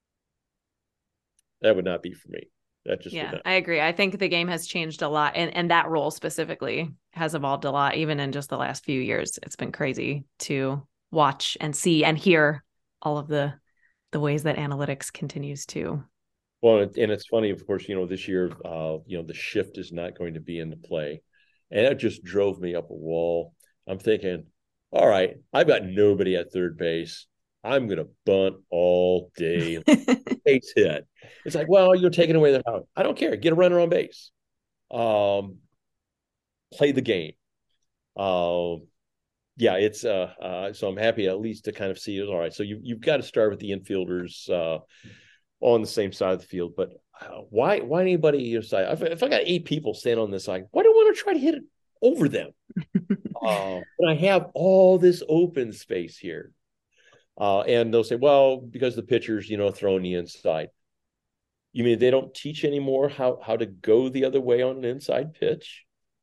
that would not be for me. That just would Yeah, not. I agree. I think the game has changed a lot, and, and that role specifically has evolved a lot, even in just the last few years. It's been crazy to watch and see and hear all of the, the ways that analytics continues to. Well, and it's funny, of course, you know, this year, uh, you know, the shift is not going to be into play. And that just drove me up a wall. I'm thinking, all right, I've got nobody at third base. I'm going to bunt all day, base hit. It's like, well, you're taking away their out. I don't care. Get a runner on base. Um, play the game. Um, yeah, it's uh, uh, so I'm happy at least to kind of see it. All right, so you you've got to start with the infielders uh, on the same side of the field, but uh, why why anybody either side? If, if I got eight people standing on this side, why do I want to try to hit it over them? uh, but I have all this open space here. Uh, and they'll say, well, because the pitcher's, you know, throwing the inside. You mean they don't teach anymore how, how to go the other way on an inside pitch?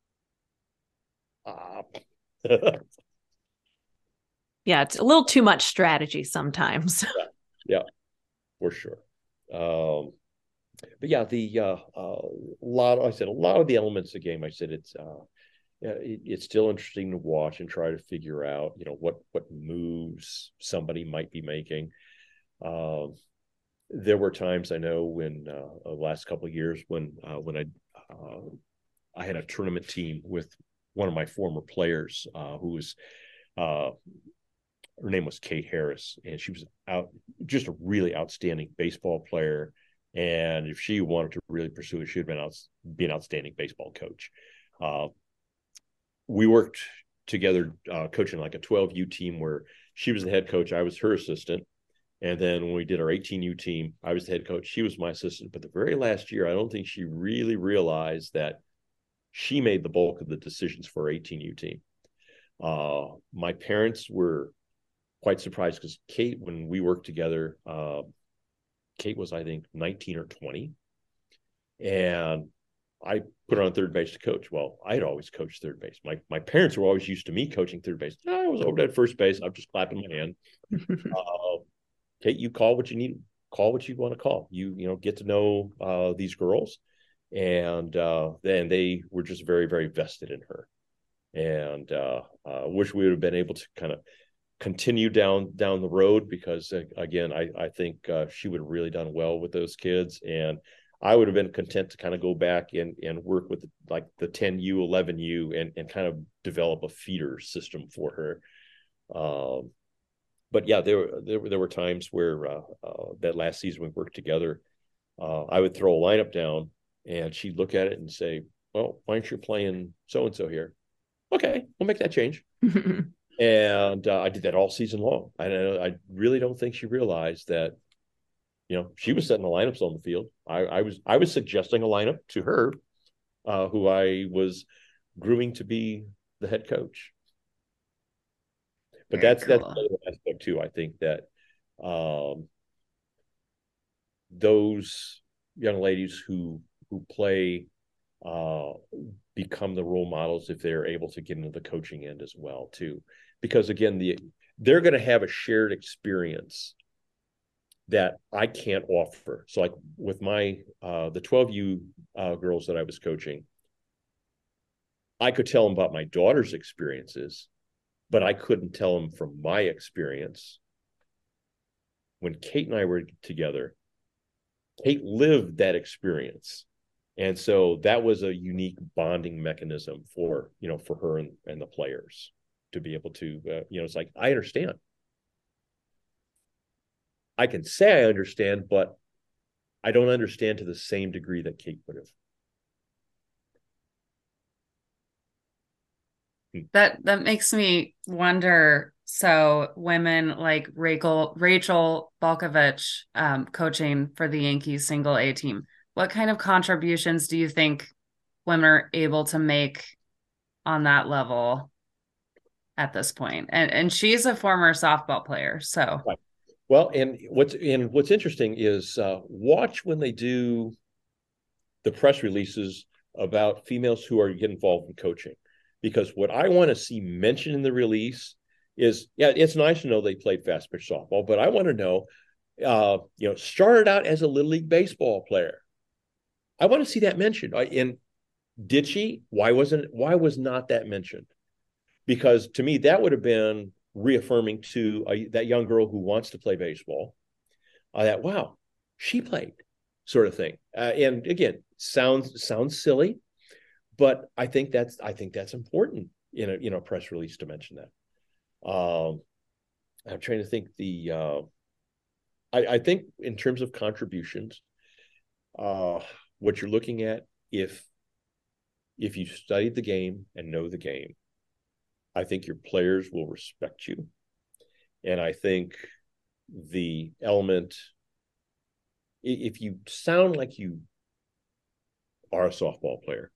Uh, Yeah, it's a little too much strategy sometimes. yeah, yeah, for sure. Um, but yeah, the uh, uh, lot. I said a lot of the elements of the game. I said it's uh, it, it's still interesting to watch and try to figure out, you know, what what moves somebody might be making. Um, there were times I know when uh, the last couple of years when uh, when I uh, I had a tournament team with one of my former players uh, who was. Uh, her name was Kate Harris, and she was out just a really outstanding baseball player. And if she wanted to really pursue it, she'd been out, be an outstanding baseball coach. Uh, we worked together uh, coaching like a twelve U team where she was the head coach, I was her assistant. And then when we did our eighteen U team, I was the head coach, she was my assistant. But the very last year, I don't think she really realized that she made the bulk of the decisions for our eighteen U team. Uh, my parents were quite surprised because Kate, when we worked together, uh, Kate was, I think, nineteen or twenty. And I put her on third base to coach. Well, I had always coached third base. My my parents were always used to me coaching third base. I was over at first base. I'm just clapping my hand. uh, Kate, you call what you need. Call what you want to call. You, you know, get to know uh, these girls. And uh, then they were just very, very vested in her. And uh, uh, wish we would have been able to kind of continue down down the road, because uh, again, I I think uh, she would have really done well with those kids, and I would have been content to kind of go back and and work with like the ten U, eleven U, and and kind of develop a feeder system for her. Um, but yeah, there were there, there were times where uh, uh, that last season we worked together. Uh, I would throw a lineup down, and she'd look at it and say, "Well, why aren't you playing so and so here?" Okay, we'll make that change. And uh, I did that all season long. I I really don't think she realized that, you know, she was setting the lineups on the field. I, I was I was suggesting a lineup to her, uh, who I was grooming to be the head coach. But Very that's cool. That's another aspect too. I think that um, those young ladies who who play uh, become the role models if they're able to get into the coaching end as well too. Because again, the they're going to have a shared experience that I can't offer. So like with my, uh, the twelve U uh, girls that I was coaching, I could tell them about my daughter's experiences, but I couldn't tell them from my experience. When Kate and I were together, Kate lived that experience. And so that was a unique bonding mechanism for, you know, for her and, and the players to be able to, uh, you know, it's like, I understand. I can say I understand, but I don't understand to the same degree that Kate would have. That that makes me wonder. So women like Rachel Rachel Balkovich um, coaching for the Yankees single A team, what kind of contributions do you think women are able to make on that level at this point? And and she's a former softball player, so. Right. Well, and what's and what's interesting is uh, watch when they do the press releases about females who are getting involved in coaching, because what I want to see mentioned in the release is, yeah, it's nice to know they played fast pitch softball, but I want to know, uh, you know, started out as a Little League baseball player. I want to see that mentioned. And did she? Why wasn't? Why was not that mentioned? Because to me, that would have been reaffirming to a, that young girl who wants to play baseball, uh, that, wow, she played, sort of thing. Uh, and again, sounds sounds silly, but I think that's I think that's important in a you know press release to mention that. Um, I'm trying to think the. Uh, I, I think in terms of contributions, uh, what you're looking at, if if you studied the game and know the game, I think your players will respect you. And I think the element, if you sound like you are a softball player,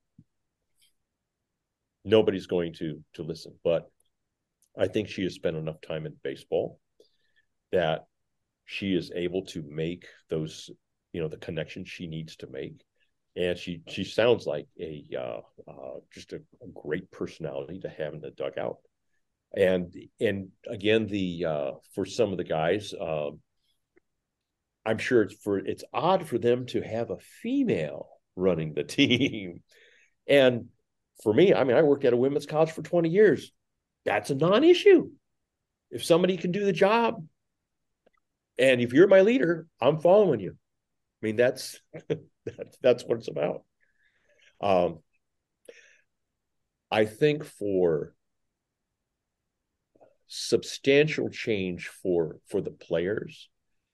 nobody's going to, to listen. But I think she has spent enough time in baseball that she is able to make those, you know, the connections she needs to make. And she she sounds like a uh, uh, just a, a great personality to have in the dugout. And and again, the uh, for some of the guys, uh, I'm sure it's for it's odd for them to have a female running the team. And for me, I mean, I worked at a women's college for twenty years. That's a non-issue. If somebody can do the job, and if you're my leader, I'm following you. I mean, that's that's, that's what it's about. Um, I think for substantial change for for the players,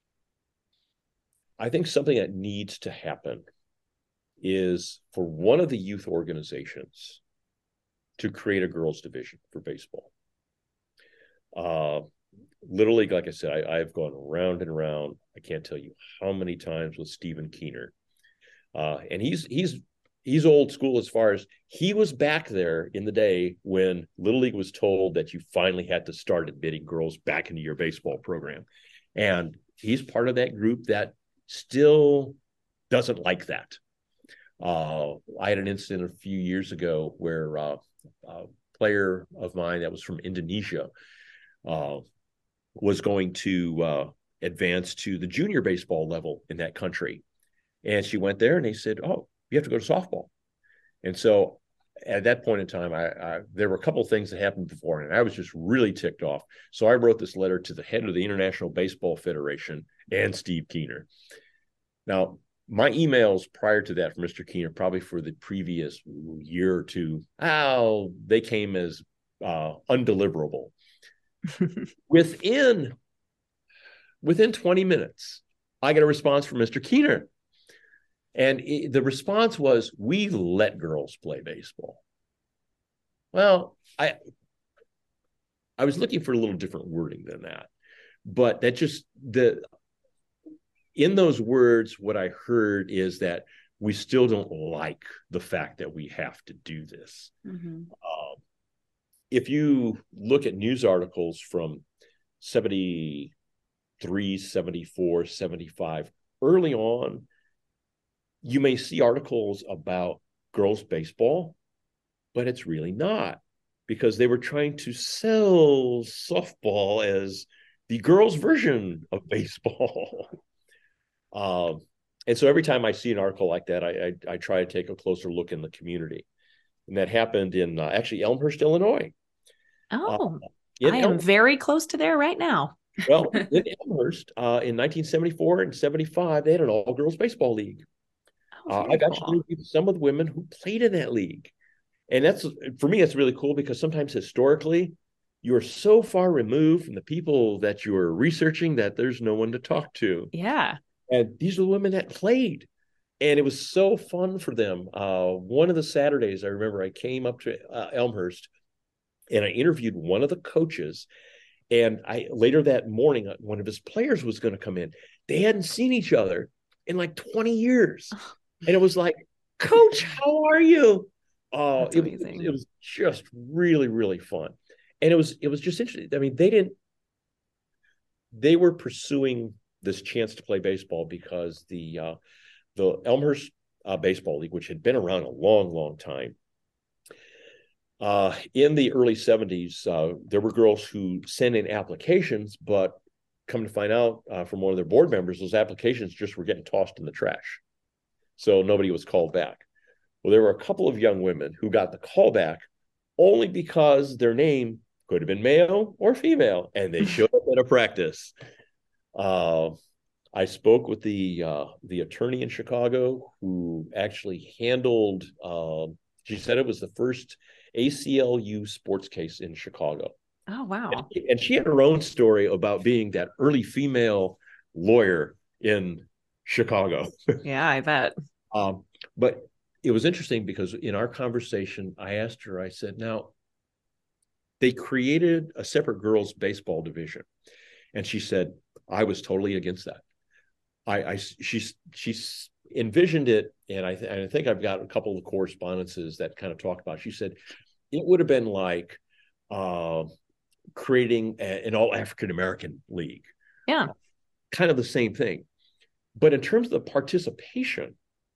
I think something that needs to happen is for one of the youth organizations to create a girls division for baseball. Uh, Little League, like I said, I, I've gone round and round. I can't tell you how many times with Stephen Keener. Uh, and he's he's he's old school as far as he was back there in the day when Little League was told that you finally had to start admitting girls back into your baseball program. And he's part of that group that still doesn't like that. Uh, I had an incident a few years ago where uh, a player of mine that was from Indonesia uh, was going to uh, advance to the junior baseball level in that country. And she went there and they said, oh, you have to go to softball. And so at that point in time, I, I there were a couple of things that happened before, and I was just really ticked off. So I wrote this letter to the head of the International Baseball Federation and Steve Keener. Now, my emails prior to that from Mister Keener, probably for the previous year or two, oh, they came as uh, undeliverable. within within twenty minutes, I got a response from Mister Keener. And it, the response was, we let girls play baseball. Well, I I was looking for a little different wording than that. But that just, the in those words, what I heard is that we still don't like the fact that we have to do this. Mm-hmm. Uh, if you look at news articles from seventy-three, seventy-four, seventy-five, early on, you may see articles about girls' baseball, but it's really not, because they were trying to sell softball as the girls' version of baseball. um, and so every time I see an article like that, I, I, I try to take a closer look in the community. And that happened in uh, actually Elmhurst, Illinois. Oh, uh, I am Elmhurst. Very close to there right now. Well, in Elmhurst, uh, in nineteen seventy-four and seventy-five, they had an all-girls baseball league. Uh, I've cool. actually interviewed some of the women who played in that league. And that's, for me, that's really cool, because sometimes historically, you're so far removed from the people that you're researching that there's no one to talk to. Yeah. And these are the women that played. And it was so fun for them. Uh, one of the Saturdays, I remember I came up to uh, Elmhurst and I interviewed one of the coaches. And I later that morning, one of his players was going to come in. They hadn't seen each other in like twenty years. And it was like, Coach, how are you? Oh, uh, it, it was just really, really fun. And it was, it was just interesting. I mean, they didn't, they were pursuing this chance to play baseball because the, uh, the Elmhurst uh, Baseball League, which had been around a long, long time, uh, in the early seventies, uh, there were girls who sent in applications, but come to find out uh, from one of their board members, those applications just were getting tossed in the trash. So nobody was called back. Well, there were a couple of young women who got the call back only because their name could have been male or female, and they showed up at a practice. Uh, I spoke with the uh, the attorney in Chicago who actually handled, uh, she said it was the first A C L U sports case in Chicago. Oh, wow. And, and she had her own story about being that early female lawyer in Chicago. Yeah, I bet. Um, but it was interesting because in our conversation, I asked her, I said, now, they created a separate girls' baseball division. And she said, I was totally against that. I, I she's, she's envisioned it, and I, th- I think I've got a couple of correspondences that kind of talk about it. She said, it would have been like uh, creating a, an all-African-American league. Yeah. Kind of the same thing. But in terms of the participation,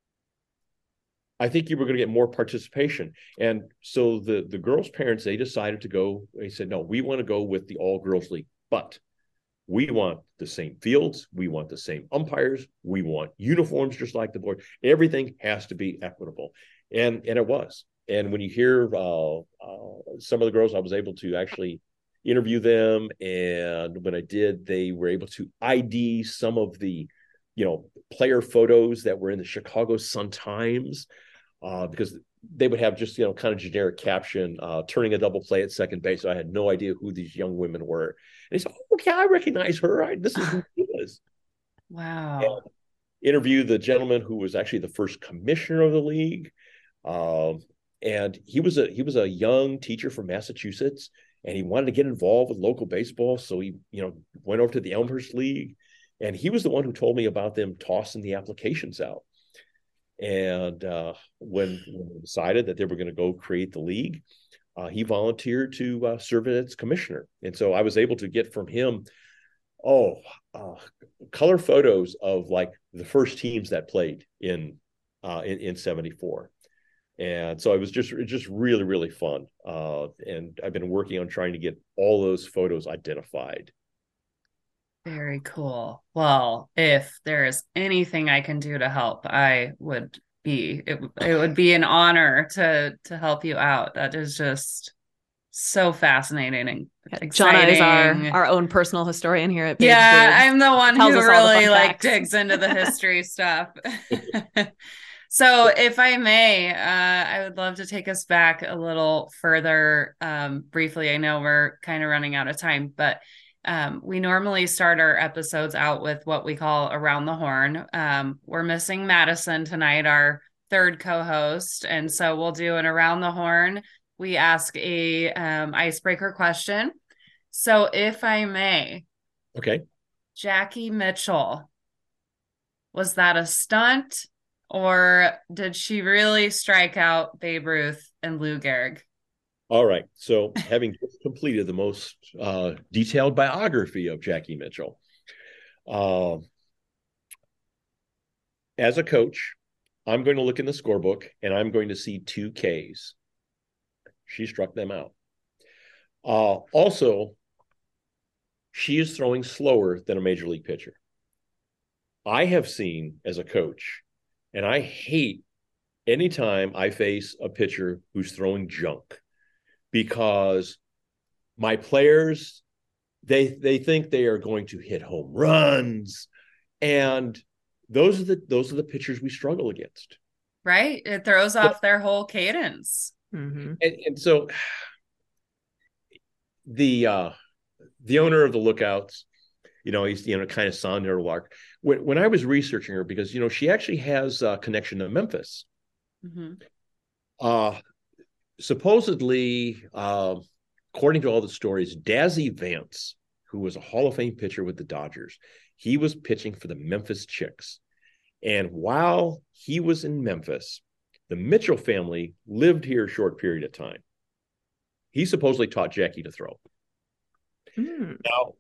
I think you were going to get more participation. And so the, the girls' parents, they decided to go, they said, no, we want to go with the all-girls league, but we want the same fields. We want the same umpires. We want uniforms just like the board. Everything has to be equitable. And, and it was. And when you hear uh, uh, some of the girls, I was able to actually interview them. And when I did, they were able to I D some of the, you know, player photos that were in the Chicago Sun-Times, uh, because they would have just, you know, kind of generic caption, uh, turning a double play at second base. So I had no idea who these young women were. And he said, oh, okay, I recognize her. I, this is who she is. Wow. And interviewed the gentleman who was actually the first commissioner of the league. Um, and he was a, he was a young teacher from Massachusetts, and he wanted to get involved with local baseball. So he, you know, went over to the Elmhurst League, and he was the one who told me about them tossing the applications out. And uh, when, when they decided that they were going to go create the league, uh, he volunteered to uh, serve as commissioner. And so I was able to get from him, oh, uh, color photos of like the first teams that played in uh, in, in seventy-four. And so it was just, just really, really fun. Uh, and I've been working on trying to get all those photos identified. Very cool. Well, if there is anything I can do to help, I would be. It it would be an honor to to help you out. That is just so fascinating and exciting. Jonna is our our own personal historian here at Babes Yeah, Babes. I'm the one Tells who us all the really fun like facts. digs into the history stuff. So if I may, uh, I would love to take us back a little further um, briefly. I know we're kind of running out of time, but um, we normally start our episodes out with what we call Around the Horn. Um, we're missing Madison tonight, our third co-host. And so we'll do an Around the Horn. We ask a um, icebreaker question. So if I may. Okay. Jackie Mitchell, was that a stunt? Or did she really strike out Babe Ruth and Lou Gehrig? All right. So having just completed the most uh, detailed biography of Jackie Mitchell, uh, as a coach, I'm going to look in the scorebook and I'm going to see two Ks. She struck them out. Uh, also, she is throwing slower than a major league pitcher. I have seen as a coach, and I hate anytime I face a pitcher who's throwing junk, because my players, they they think they are going to hit home runs, and those are the those are the pitchers we struggle against. Right, it throws off but, their whole cadence. Mm-hmm. And, and so the uh, the owner of the Lookouts, you know, he's, you know, kind of Sonder Lark. When, when I was researching her, because, you know, she actually has a connection to Memphis. Mm-hmm. Uh, supposedly, uh, according to all the stories, Dazzy Vance, who was a Hall of Fame pitcher with the Dodgers, he was pitching for the Memphis Chicks. And while he was in Memphis, the Mitchell family lived here a short period of time. He supposedly taught Jackie to throw. Mm. Now,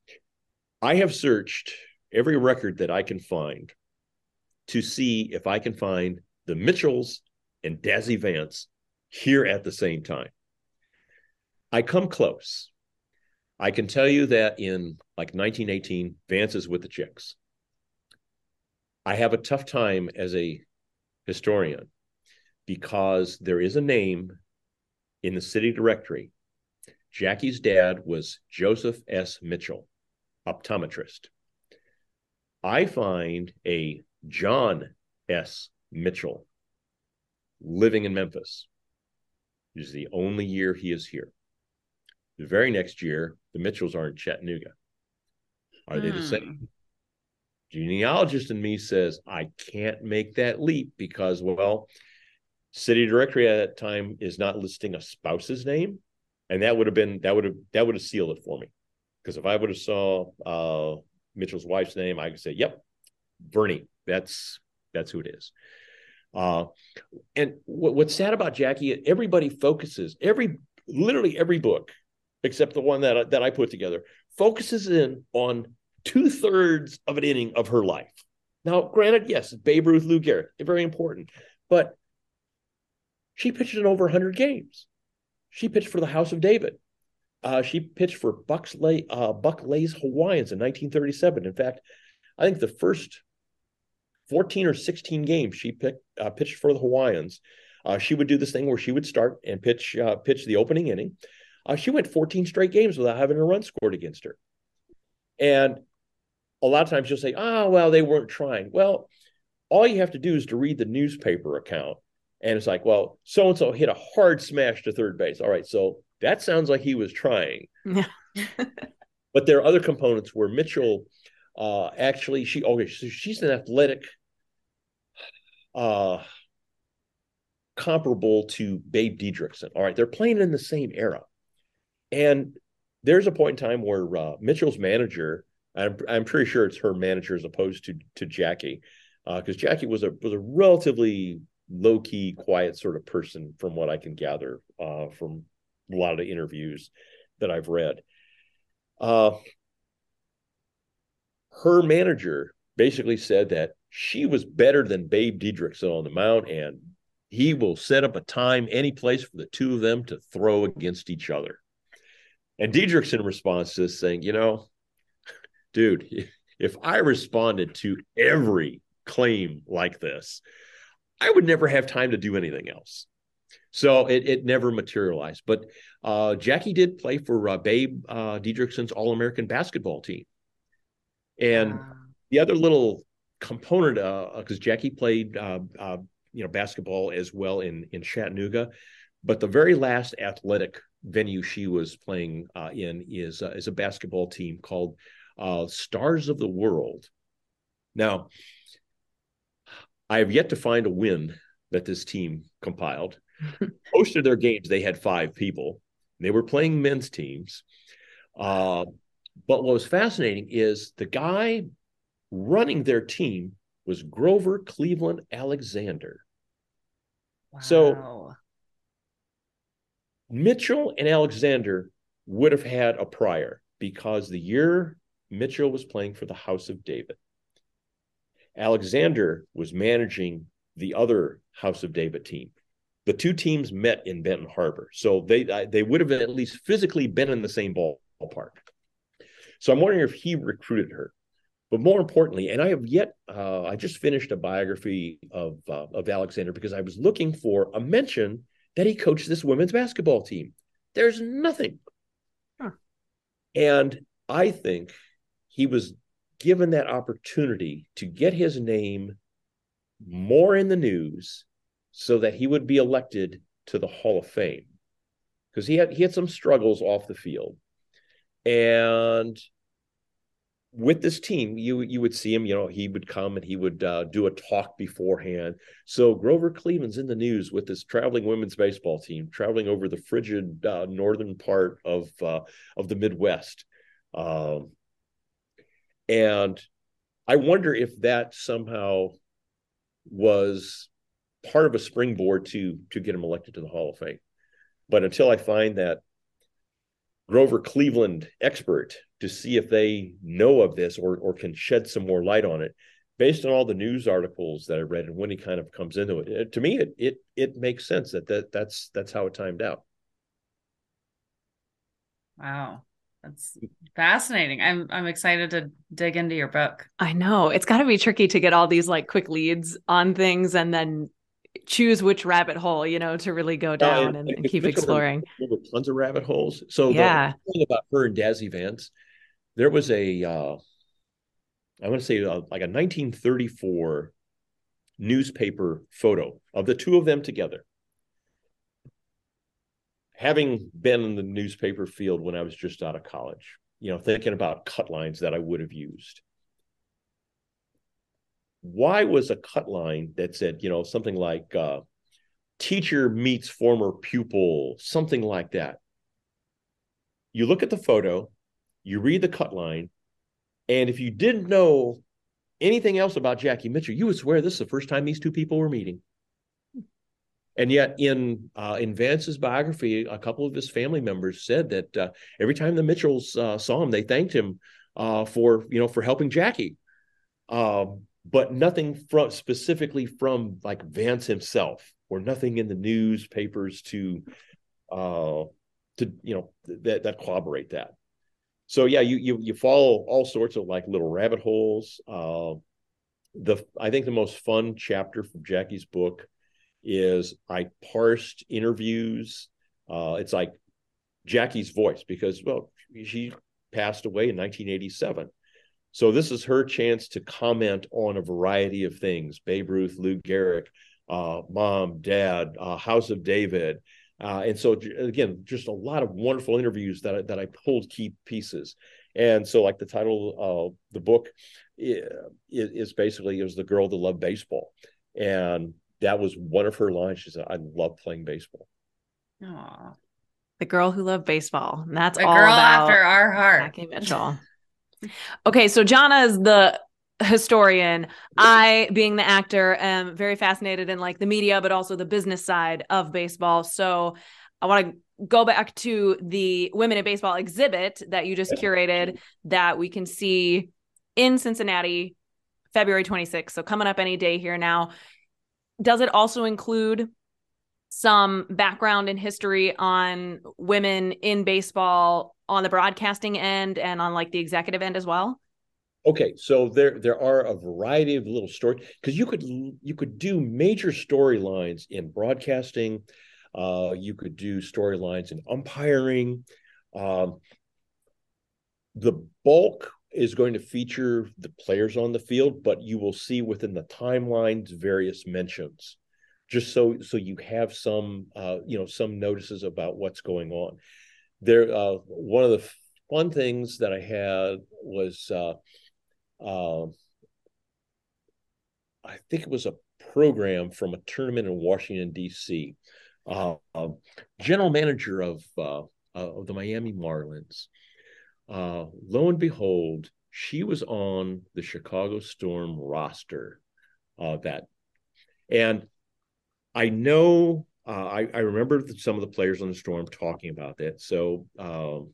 I have searched every record that I can find to see if I can find the Mitchells and Dazzy Vance here at the same time. I come close. I can tell you that in like nineteen eighteen, Vance is with the Chicks. I have a tough time as a historian because there is a name in the city directory. Jackie's dad was Joseph S. Mitchell, optometrist. I find a John S. Mitchell living in Memphis. This is the only year he is here. The very next year, the Mitchells are in Chattanooga. Are hmm. they the same? Genealogist in me says, I can't make that leap because, well, city directory at that time is not listing a spouse's name. And that would have been, that would have, that would have sealed it for me. Because if I would have saw uh, Mitchell's wife's name, I could say, yep, Bernie, that's, that's who it is. Uh, and what, what's sad about Jackie, everybody focuses, every, literally every book, except the one that, that I put together, focuses in on two-thirds of an inning of her life. Now, granted, yes, Babe Ruth, Lou Gehrig, very important, but she pitched in over one hundred games. She pitched for the House of David. Uh, she pitched for Buck's Lay, uh, Buck Lay's Hawaiians in nineteen thirty-seven. In fact, I think the first fourteen or sixteen games she picked, uh, pitched for the Hawaiians. Uh, she would do this thing where she would start and pitch uh, pitch the opening inning. Uh, she went fourteen straight games without having a run scored against her. And a lot of times you'll say, oh, well, they weren't trying. Well, all you have to do is to read the newspaper account. And it's like, well, so-and-so hit a hard smash to third base. All right, so that sounds like he was trying. Yeah. But there are other components where Mitchell uh, actually, she okay, so she's an athletic uh, comparable to Babe Didrikson. All right, they're playing in the same era. And there's a point in time where uh, Mitchell's manager, I'm, I'm pretty sure it's her manager as opposed to to Jackie, because uh, Jackie was a was a relatively low-key, quiet sort of person from what I can gather uh, from a lot of the interviews that I've read. Uh, her manager basically said that she was better than Babe Didrikson on the mound, and he will set up a time, any place for the two of them to throw against each other. And Didrikson responds to this saying, you know, dude, if I responded to every claim like this, I would never have time to do anything else. So it, it never materialized. But uh, Jackie did play for uh, Babe uh, Didriksen's All-American basketball team. And Wow. the other little component, because uh, Jackie played uh, uh, you know, basketball as well in, in Chattanooga, but the very last athletic venue she was playing uh, in is, uh, is a basketball team called uh, Stars of the World. Now, I have yet to find a win that this team compiled. Most of their games, they had five people. They were playing men's teams. Uh, but what was fascinating is the guy running their team was Grover Cleveland Alexander. Wow. So Mitchell and Alexander would have had a prior because the year Mitchell was playing for the House of David, Alexander was managing the other House of David team. The two teams met in Benton Harbor, so they they would have at least physically been in the same ballpark. So I'm wondering if he recruited her. But more importantly, and I have yet, uh, I just finished a biography of uh, of Alexander because I was looking for a mention that he coached this women's basketball team. There's nothing. Huh. And I think he was given that opportunity to get his name more in the news so that he would be elected to the Hall of Fame, because he had he had some struggles off the field. And with this team, you you would see him, you know, he would come and he would uh, do a talk beforehand. So Grover Cleveland's in the news with this traveling women's baseball team, traveling over the frigid uh, northern part of uh, of the Midwest. Um, and I wonder if that somehow was part of a springboard to to get him elected to the Hall of Fame. But until I find that Grover Cleveland expert to see if they know of this or or can shed some more light on it, based on all the news articles that I read and when he kind of comes into it, it to me it it it makes sense that, that that's that's how it timed out. Wow. That's fascinating. I'm I'm excited to dig into your book. I know. It's got to be tricky to get all these like quick leads on things and then choose which rabbit hole, you know, to really go down uh, and, and, and keep exploring. There were tons of rabbit holes. So yeah. the thing about her and Dazzy Vance, there was a, uh, I want to say uh, like a nineteen thirty-four newspaper photo of the two of them together. Having been in the newspaper field when I was just out of college, you know, thinking about cut lines that I would have used. Why was a cut line that said, you know, something like uh, teacher meets former pupil, something like that? You look at the photo, you read the cut line, and if you didn't know anything else about Jackie Mitchell, you would swear this is the first time these two people were meeting. And yet in uh, in Vance's biography, a couple of his family members said that uh, every time the Mitchells uh, saw him, they thanked him uh, for, you know, for helping Jackie. Um, but nothing from specifically from like Vance himself, or nothing in the newspapers to, uh, to, you know, that, that corroborate that. So yeah, you, you, you follow all sorts of like little rabbit holes. Uh, the, I think the most fun chapter from Jackie's book is I parsed interviews. Uh, it's like Jackie's voice, because, well, she passed away in nineteen eighty-seven. So this is her chance to comment on a variety of things: Babe Ruth, Lou Gehrig, uh, Mom, Dad, uh, House of David. Uh, and so, again, just a lot of wonderful interviews that I, that I pulled key pieces. And so, like, the title of the book is, is basically, it was The Girl That Loved Baseball. And that was one of her lines. She said, I love playing baseball. Aww. The Girl Who Loved Baseball. And that's a all girl about after our heart. Jackie Mitchell. Okay, so Jana is the historian. I, being the actor, am very fascinated in like the media, but also the business side of baseball. So I want to go back to the Women in Baseball exhibit that you just curated that we can see in Cincinnati, February twenty-sixth. So coming up any day here now. Does it also include some background and history on women in baseball on the broadcasting end and on like the executive end as well? Okay, so there there are a variety of little stories because you could you could do major storylines in broadcasting, uh, you could do storylines in umpiring. Um, the bulk is going to feature the players on the field, but you will see within the timelines various mentions, just so so you have some uh, you know some notices about what's going on. There, uh, one of the fun things that I had was. Uh, Uh, I think it was a program from a tournament in Washington, D C. Uh, uh, general manager of uh, uh, of the Miami Marlins. Uh, lo and behold, she was on the Chicago Storm roster. Uh, that, and I know uh, I, I remember some of the players on the Storm talking about that. So um,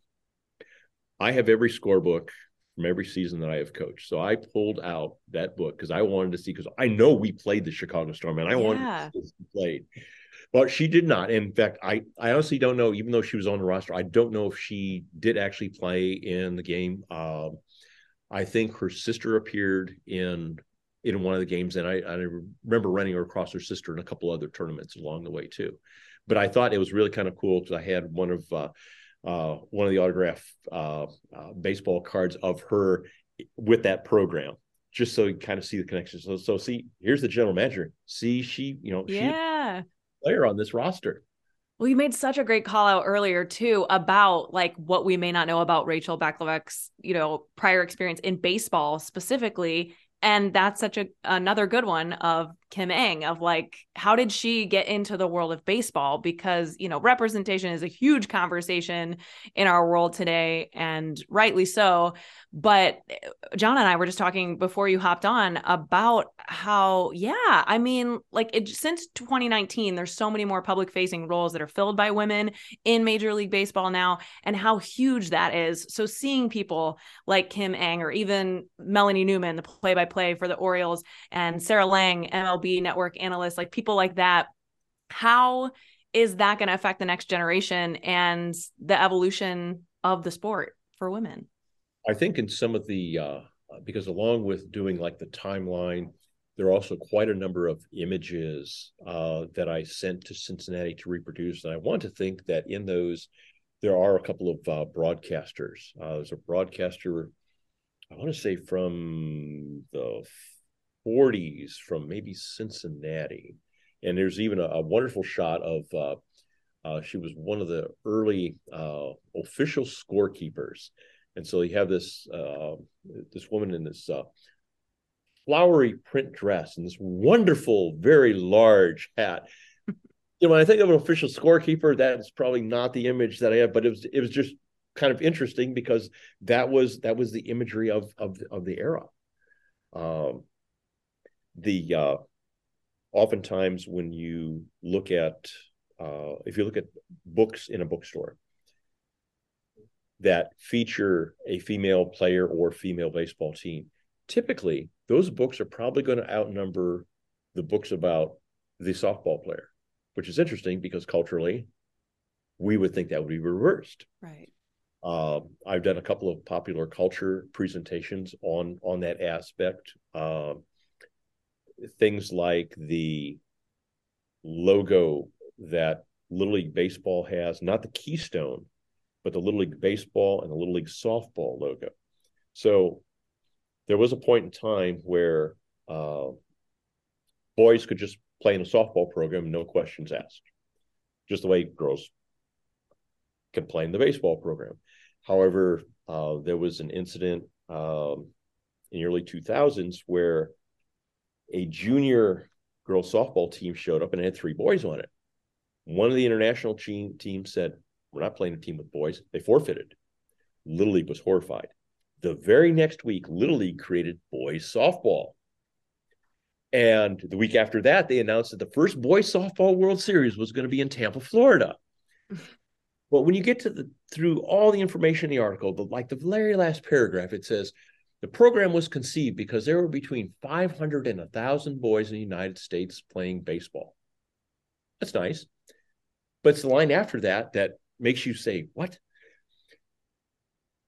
I have every scorebook from every season that I have coached. So I pulled out that book because I wanted to see, because I know we played the Chicago Storm and I yeah. wanted to see if she played. But she did not. In fact, I, I honestly don't know, even though she was on the roster, I don't know if she did actually play in the game. Um, I think her sister appeared in in one of the games, and I, I remember running her across her sister in a couple other tournaments along the way too. But I thought it was really kind of cool because I had one of uh, Uh, one of the autograph uh, uh, baseball cards of her with that program, just so you kind of see the connection. So, so see, here's the general manager. See, she, you know, yeah, she player on this roster. Well, you made such a great call out earlier too about like what we may not know about Rachel Baklovek's, you know, prior experience in baseball specifically. And that's such a another good one of Kim Ng, of like, how did she get into the world of baseball? Because, you know, representation is a huge conversation in our world today, and rightly so. But John and I were just talking before you hopped on about how, yeah, I mean, like it, since twenty nineteen, there's so many more public facing roles that are filled by women in Major League Baseball now, and how huge that is. So seeing people like Kim Ng, or even Melanie Newman, the play by play for the Orioles, and Sarah Lang, M L B Network analyst, like people like that, how is that going to affect the next generation and the evolution of the sport for women? I think in some of the, uh, because along with doing like the timeline, there are also quite a number of images uh, that I sent to Cincinnati to reproduce. And I want to think that in those, there are a couple of uh, broadcasters. Uh, there's a broadcaster, I want to say from the forties, from maybe Cincinnati. And there's even a, a wonderful shot of, uh, uh, she was one of the early uh, official scorekeepers. And so you have this uh, this woman in this uh, flowery print dress and this wonderful, very large hat. You know, when I think of an official scorekeeper, that's probably not the image that I have, but it was it was just kind of interesting because that was that was the imagery of of of the era. Um, the uh, oftentimes when you look at uh, if you look at books in a bookstore that feature a female player or female baseball team, typically those books are probably going to outnumber the books about the softball player, which is interesting because culturally we would think that would be reversed. Right. Um, I've done a couple of popular culture presentations on on that aspect. Um, things like the logo that Little League Baseball has, not the Keystone, but the Little League Baseball and the Little League Softball logo. So there was a point in time where uh, boys could just play in a softball program, no questions asked, just the way girls can play in the baseball program. However, uh, there was an incident um, in the early two thousands where a junior girls softball team showed up and it had three boys on it. One of the international team teams said, "We're not playing a team with boys." They forfeited. Little League was horrified. The very next week, Little League created boys softball. And the week after that, they announced that the first boys softball World Series was going to be in Tampa, Florida. But when you get to the through all the information in the article, the, like the very last paragraph, it says, the program was conceived because there were between five hundred and one thousand boys in the United States playing baseball. That's nice. But it's the line after that that makes you say, what?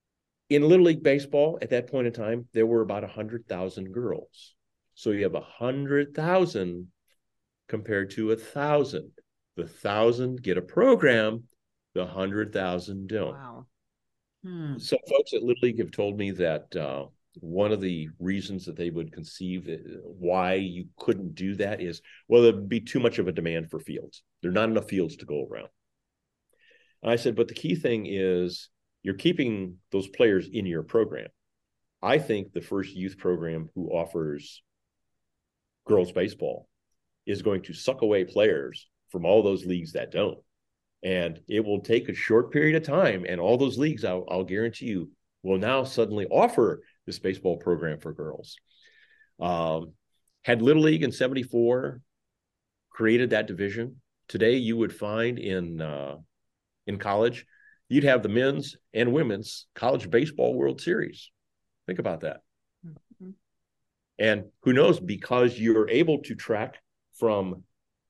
In Little League Baseball, at that point in time, there were about one hundred thousand girls. So you have one hundred thousand compared to one thousand. The one thousand get a program, the one hundred thousand don't. Wow. Hmm. So folks at Little League have told me that uh, one of the reasons that they would conceive why you couldn't do that is, well, there'd be too much of a demand for fields. There are not enough fields to go around. And I said, but the key thing is you're keeping those players in your program. I think the first youth program who offers girls baseball is going to suck away players from all those leagues that don't. And it will take a short period of time. And all those leagues, I'll, I'll guarantee you, will now suddenly offer this baseball program for girls. Um, had Little League in seventy-four created that division, today you would find in uh, in college, you'd have the men's and women's college baseball World Series. Think about that. Mm-hmm. And who knows, because you're able to track from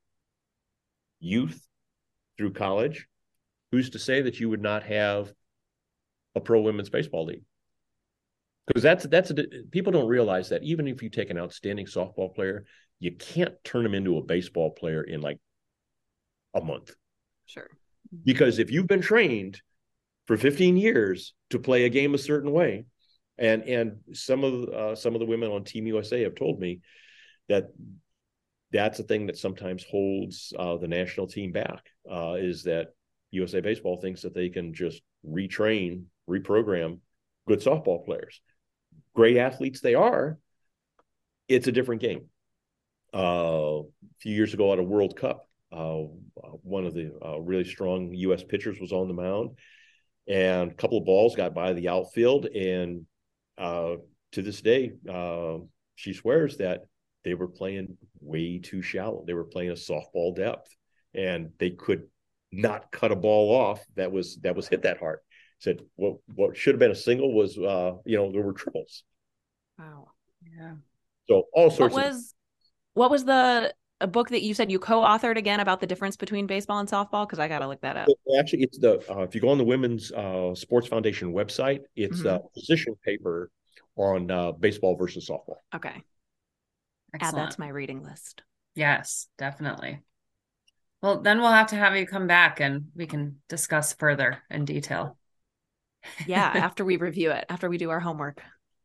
youth through college, who's to say that you would not have a pro women's baseball league? Because that's that's a, people don't realize that even if you take an outstanding softball player, you can't turn them into a baseball player in like a month. Sure. Because if you've been trained for fifteen years to play a game a certain way, and and some of uh, some of the women on Team U S A have told me that that's a thing that sometimes holds uh, the national team back, uh, is that U S A Baseball thinks that they can just retrain, reprogram good softball players. Great athletes they are, it's a different game. Uh, a few years ago at a World Cup, uh, one of the uh, really strong U S pitchers was on the mound, and a couple of balls got by the outfield, and uh, to this day, uh, she swears that they were playing way too shallow. They were playing a softball depth, and they could not cut a ball off that was that was hit that hard. Said what what should have been a single was uh, you know, there were triples. Wow. Yeah. So all sorts what of was what was the a book that you said you co-authored again about the difference between baseball and softball? Because I gotta look that up. Actually, it's the uh, if you go on the Women's uh, Sports Foundation website, it's mm-hmm. a position paper on uh, baseball versus softball. Okay. Excellent. Add that to my reading list. Yes, definitely. Well, then we'll have to have you come back and we can discuss further in detail. Yeah, after we review it, after we do our homework.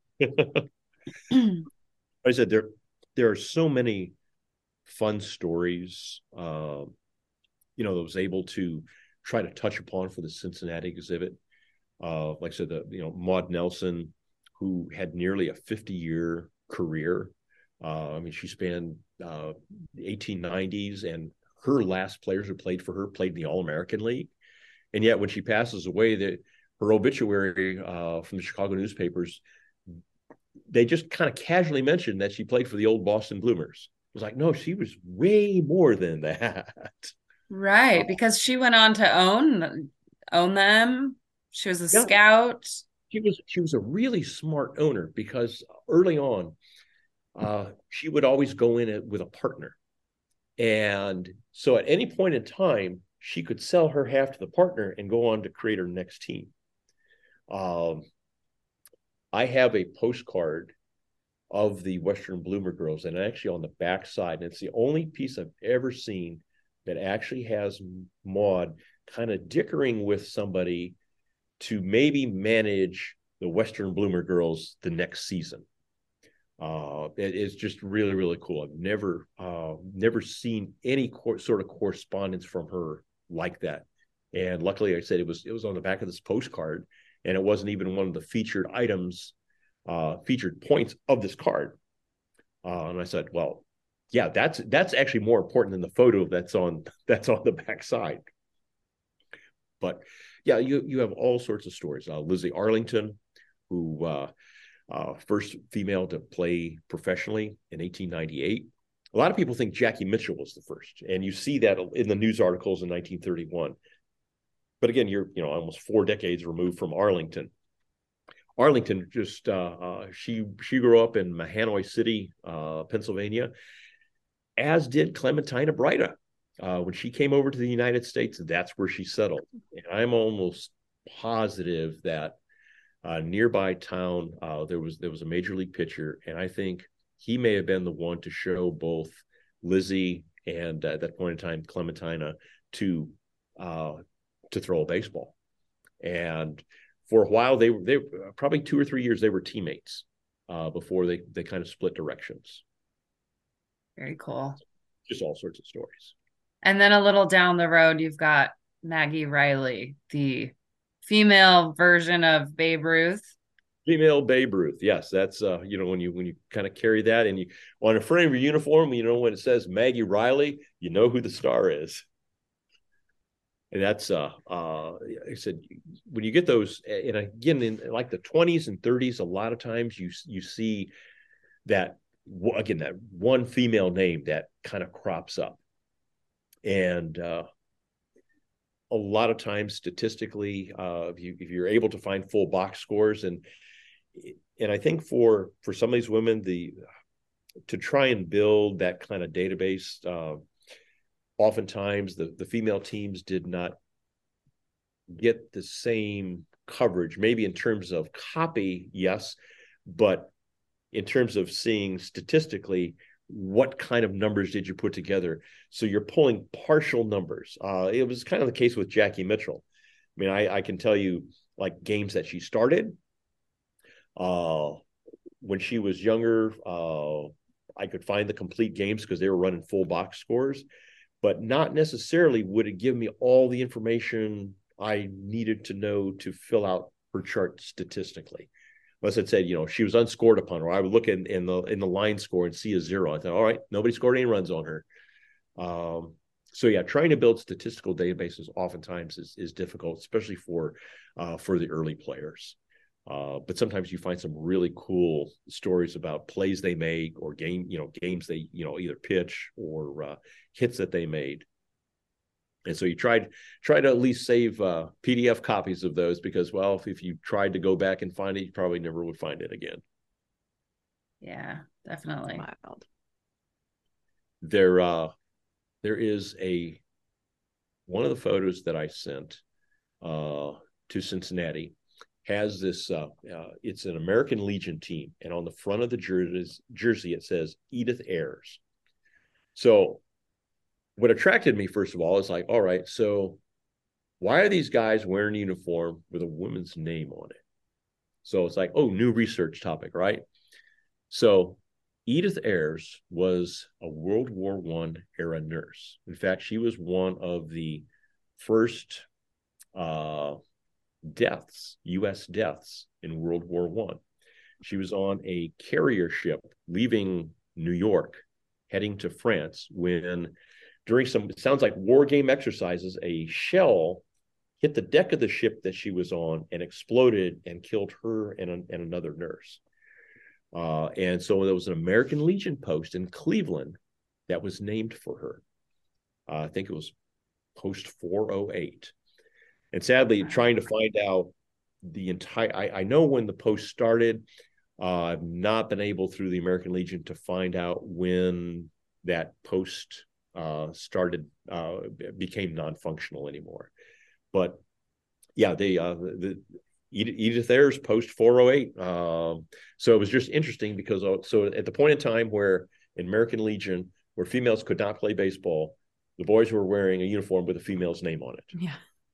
I said there there are so many fun stories, uh, you know, that was able to try to touch upon for the Cincinnati exhibit. Uh, like I said, the you know Maud Nelson, who had nearly a fifty-year career. Uh, I mean, she spanned uh, the eighteen nineties, and her last players who played for her played in the All-American League. And yet when she passes away, the, her obituary uh, from the Chicago newspapers, they just kind of casually mentioned that she played for the old Boston Bloomers. It was like, no, she was way more than that. Right, because she went on to own own them. She was a yeah. scout. She was she was a really smart owner, because early on, uh, she would always go in with a partner. And so at any point in time, she could sell her half to the partner and go on to create her next team. Um, I have a postcard of the Western Bloomer girls, and actually on the back side, and it's the only piece I've ever seen that actually has Maud kind of dickering with somebody to maybe manage the Western Bloomer girls the next season. Uh, it, it's just really, really cool. I've never, uh, never seen any cor- sort of correspondence from her like that. And luckily, I said it was it was on the back of this postcard, and it wasn't even one of the featured items, uh, featured points of this card. Uh, and I said, well, yeah, that's that's actually more important than the photo that's on that's on the back side. But yeah, you you have all sorts of stories. Uh, Lizzie Arlington, who. Uh, Uh, first female to play professionally in eighteen ninety-eight. A lot of people think Jackie Mitchell was the first, and you see that in the news articles in nineteen thirty-one. But again, you're you know almost four decades removed from Arlington. Arlington just uh, uh, she she grew up in Mahanoy City, uh, Pennsylvania, as did Clementina Breida. Uh, when she came over to the United States, that's where she settled. And I'm almost positive that uh, nearby town, uh, there was there was a major league pitcher, and I think he may have been the one to show both Lizzie and uh, at that point in time Clementina to uh, to throw a baseball. And for a while, they were they probably two or three years they were teammates uh, before they they kind of split directions. Very cool. Just all sorts of stories. And then a little down the road, you've got Maggie Riley, the female version of Babe Ruth. Female Babe Ruth. Yes, that's uh, you know, when you when you kind of carry that and you on the front of your uniform, you know, when it says Maggie Riley, you know who the star is. And that's uh uh I said when you get those, and again in like the twenties and thirties, a lot of times you you see that again that one female name that kind of crops up. And uh a lot of times statistically, uh if you if you're able to find full box scores, and and I think for for some of these women, the to try and build that kind of database, uh oftentimes the, the female teams did not get the same coverage, maybe in terms of copy, yes, but in terms of seeing statistically, what kind of numbers did you put together? So you're pulling partial numbers. Uh, it was kind of the case with Jackie Mitchell. I mean, I, I can tell you like games that she started. Uh, when she was younger, uh, I could find the complete games because they were running full box scores. But not necessarily would it give me all the information I needed to know to fill out her chart statistically. Unless it said, you know, she was unscored upon, or I would look in, in the in the line score and see a zero. I thought, all right, nobody scored any runs on her. Um, so yeah, trying to build statistical databases oftentimes is is difficult, especially for uh, for the early players. Uh, but sometimes you find some really cool stories about plays they make, or game, you know, games they, you know, either pitch or uh, hits that they made. And so you tried try to at least save uh, P D F copies of those, because, well, if, if you tried to go back and find it, you probably never would find it again. Yeah, definitely. Wild. There, uh, there is a one of the photos that I sent uh, to Cincinnati. Has this, uh, uh, it's an American Legion team. And on the front of the jerseys, jersey, it says Edith Ayers. So what attracted me, first of all, is like, all right, so why are these guys wearing a uniform with a woman's name on it? So it's like, oh, new research topic, right? So Edith Ayers was a World War One era nurse. In fact, she was one of the first uh, deaths, U S deaths in World War One. She was on a carrier ship leaving New York, heading to France, when during some, it sounds like war game exercises, a shell hit the deck of the ship that she was on and exploded and killed her and, and another nurse. Uh, and so there was an American Legion post in Cleveland that was named for her. Uh, I think it was post four oh eight. And sadly, trying to find out the entire, I, I know when the post started. uh, I've not been able through the American Legion to find out when that post uh, started, uh, became non-functional anymore. But yeah, they, uh, the, Edith Ayers post four oh eight. Um, so it was just interesting because uh, so at the point in time where in American Legion, where females could not play baseball, the boys were wearing a uniform with a female's name on it. Yeah.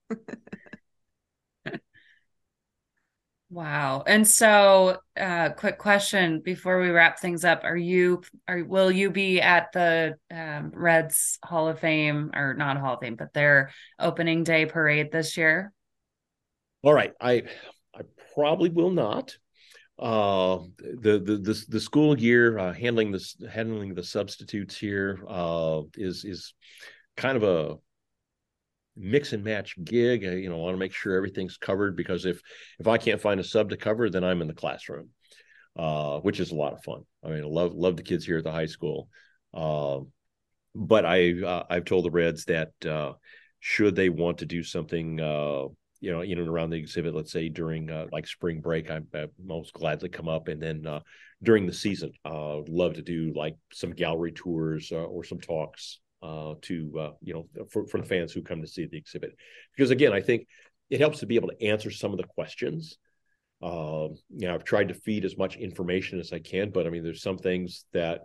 Wow. And so, uh, quick question before we wrap things up: Are you, are will you be at the um, Reds Hall of Fame, or not Hall of Fame, but their opening day parade this year? All right, I I probably will not. Uh, the the the the school year uh, handling this handling the substitutes here uh, is is kind of a mix and match gig. I, you know, want to make sure everything's covered, because if if I can't find a sub to cover, then I'm in the classroom, uh, which is a lot of fun. I mean, I love love the kids here at the high school. Uh, but I uh, I've told the Reds that uh, should they want to do something, uh, you know, in and around the exhibit, let's say during uh, like spring break, I, I most gladly come up, and then uh, during the season, uh, love to do like some gallery tours uh, or some talks uh, to, uh, you know, for, for the fans who come to see the exhibit. Because again, I think it helps to be able to answer some of the questions Uh, you know, I've tried to feed as much information as I can, but I mean, there's some things that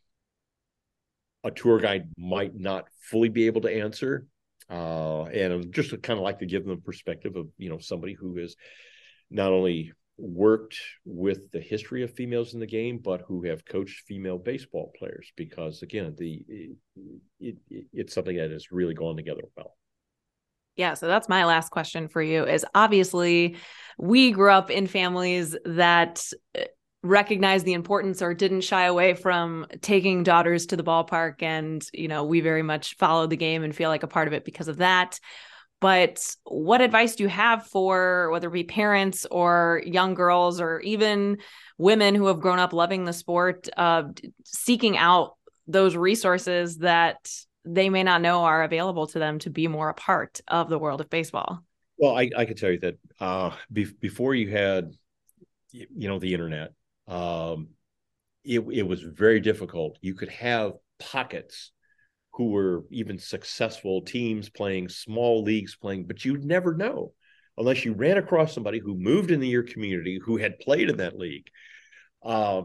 a tour guide might not fully be able to answer. Uh, and I'm just kind of like to give them a perspective of, you know, somebody who has not only worked with the history of females in the game, but who have coached female baseball players, because again, the it, it, it's something that has really gone together well. Yeah, so that's my last question for you is, obviously we grew up in families that recognize the importance or didn't shy away from taking daughters to the ballpark. And, you know, we very much follow the game and feel like a part of it because of that. But what advice do you have for whether it be parents or young girls or even women who have grown up loving the sport, uh, seeking out those resources that they may not know are available to them to be more a part of the world of baseball? Well, I, I can tell you that uh, be, before you had, you know, the internet, um, it, it was very difficult. You could have pockets who were even successful teams playing small leagues playing, but you'd never know unless you ran across somebody who moved into your community who had played in that league. Uh,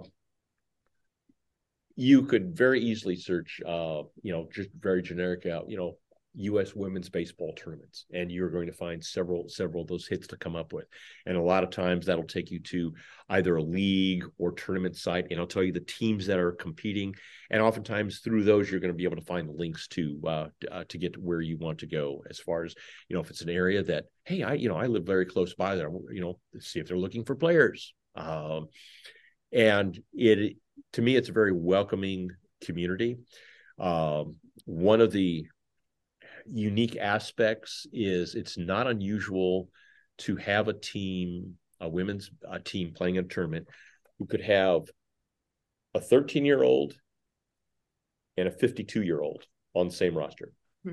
you could very easily search, uh, you know, just very generic out, you know, U S women's baseball tournaments, and you're going to find several, several of those hits to come up with. And a lot of times that'll take you to either a league or tournament site, and I'll tell you the teams that are competing. And oftentimes through those, you're going to be able to find the links to, uh, uh, to get to where you want to go. As far as, you know, if it's an area that, hey, I, you know, I live very close by there, you know, see if they're looking for players. Um, and it, to me, it's a very welcoming community. Um, one of the unique aspects is it's not unusual to have a team, a women's a team playing a tournament who could have a thirteen year old and a fifty-two year old on the same roster.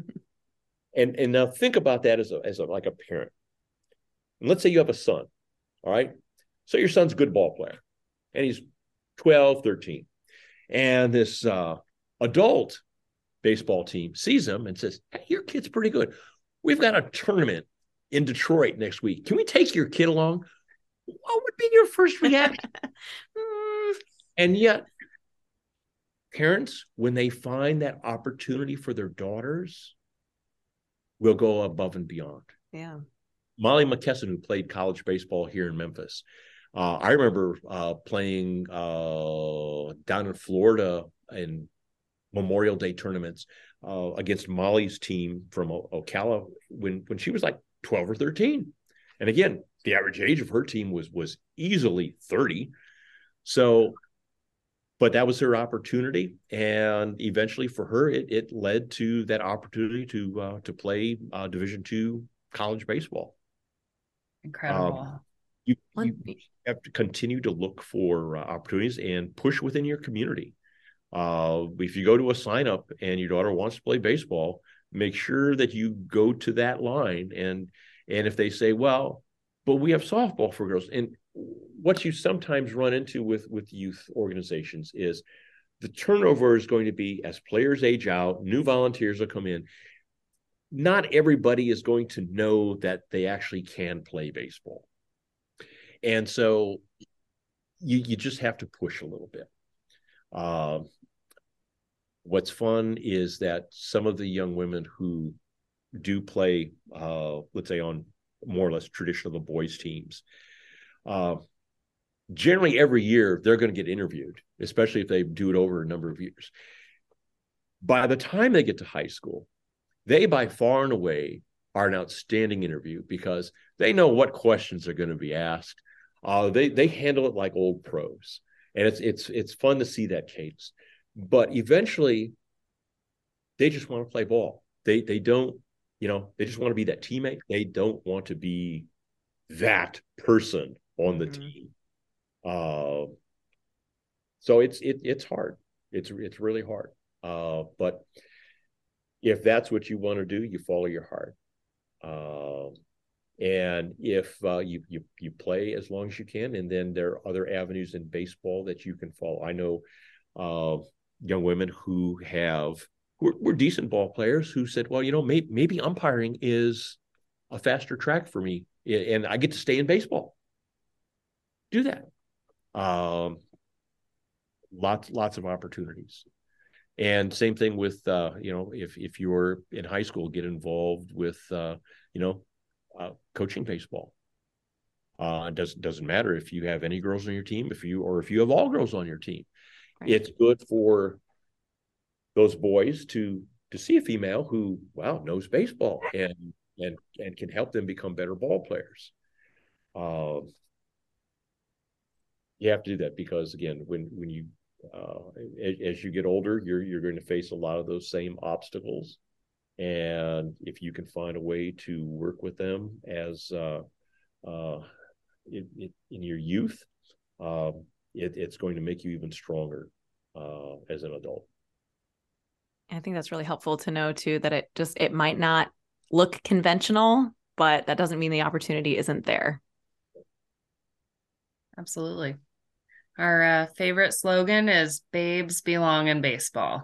and and now think about that as a as a like a parent. And let's say you have a son, all right? So your son's a good ball player and he's twelve, thirteen. And this uh, adult baseball team sees him and says, hey, your kid's pretty good. We've got a tournament in Detroit next week. Can we take your kid along? What would be your first reaction? And yet, parents, when they find that opportunity for their daughters, will go above and beyond. Yeah. Molly McKesson, who played college baseball here in Memphis, uh, I remember uh, playing uh, down in Florida in Memorial Day tournaments uh, against Molly's team from o- Ocala when when she was like twelve or thirteen. And again, the average age of her team was was easily thirty. So, but that was her opportunity, and eventually for her, it it led to that opportunity to uh, to play uh, Division two college baseball. Incredible. Um, you, you have to continue to look for uh, opportunities and push within your community. Uh, if you go to a sign up and your daughter wants to play baseball, make sure that you go to that line. And, and if they say, well, but we have softball for girls. And what you sometimes run into with, with youth organizations is the turnover is going to be as players age out, new volunteers will come in. Not everybody is going to know that they actually can play baseball. And so you, you just have to push a little bit. Uh, what's fun is that some of the young women who do play, uh, let's say on more or less traditional boys teams, uh, generally every year they're going to get interviewed, especially if they do it over a number of years. By the time they get to high school, they by far and away are an outstanding interview because they know what questions are going to be asked. Uh, they they handle it like old pros. And it's it's it's fun to see that cadence. But eventually, they just want to play ball. They they don't, you know, they just want to be that teammate. They don't want to be that person on the mm-hmm. team. Uh, so it's it it's hard. It's it's really hard. Uh, but if that's what you want to do, you follow your heart. Uh, And if uh, you you you play as long as you can, and then there are other avenues in baseball that you can follow. I know uh, young women who have who are, were decent ball players who said, "Well, you know, maybe maybe umpiring is a faster track for me, and I get to stay in baseball." do that. Um, lots, lots of opportunities. And same thing with, uh, you know, if, if you're in high school, get involved with, uh, you know, uh, coaching baseball. Uh, it doesn't, doesn't matter if you have any girls on your team, if you, or if you have all girls on your team. Right. It's good for those boys to, to see a female who, wow, knows baseball and, and, and can help them become better ball players. Um, you have to do that because, again, when, when you, uh, as, as you get older, you're, you're going to face a lot of those same obstacles. And if you can find a way to work with them as, uh, uh, in, in, in your youth, um, it, it's going to make you even stronger uh, as an adult. I think that's really helpful to know too, that it just, it might not look conventional, but that doesn't mean the opportunity isn't there. Absolutely. Our uh, favorite slogan is "Babes belong in baseball."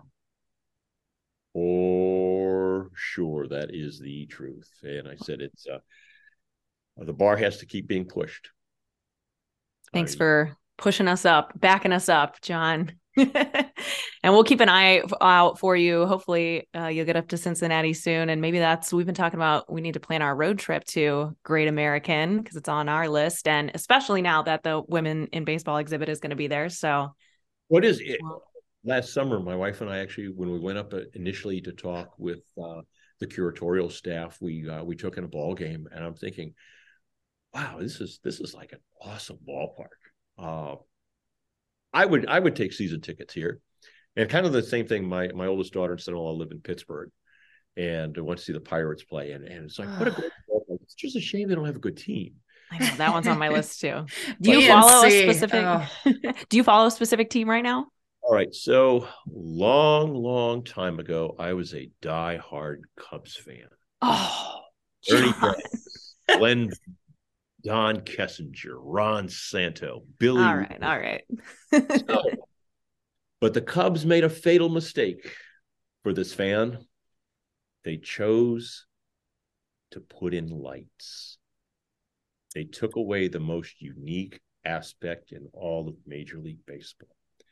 For sure. That is the truth. And I said, it's, uh, the bar has to keep being pushed. Thanks I, for pushing us up, backing us up, John. And we'll keep an eye out for you. Hopefully uh, you'll get up to Cincinnati soon. And maybe that's, we've been talking about, we need to plan our road trip to Great American because it's on our list. And especially now that the Women in Baseball exhibit is going to be there. So what is it? Well, last summer, my wife and I actually, when we went up initially to talk with uh, the curatorial staff, we, uh, we took in a ball game and I'm thinking, wow, this is, this is like an awesome ballpark. Uh, I would I would take season tickets here, and kind of the same thing. My my oldest daughter and son-in-law live in Pittsburgh, and I want to see the Pirates play. And, and it's like, what a great ball. It's just a shame they don't have a good team. I know that one's on my list too. Do you follow a specific? Oh. Do you follow a specific team right now? All right, so long, long time ago, I was a diehard Cubs fan. Oh, Ernie Banks, Glenn. Don Kessinger, Ron Santo, Billy. All right, all right. So, but the Cubs made a fatal mistake for this fan. They chose to put in lights. They took away the most unique aspect in all of Major League Baseball.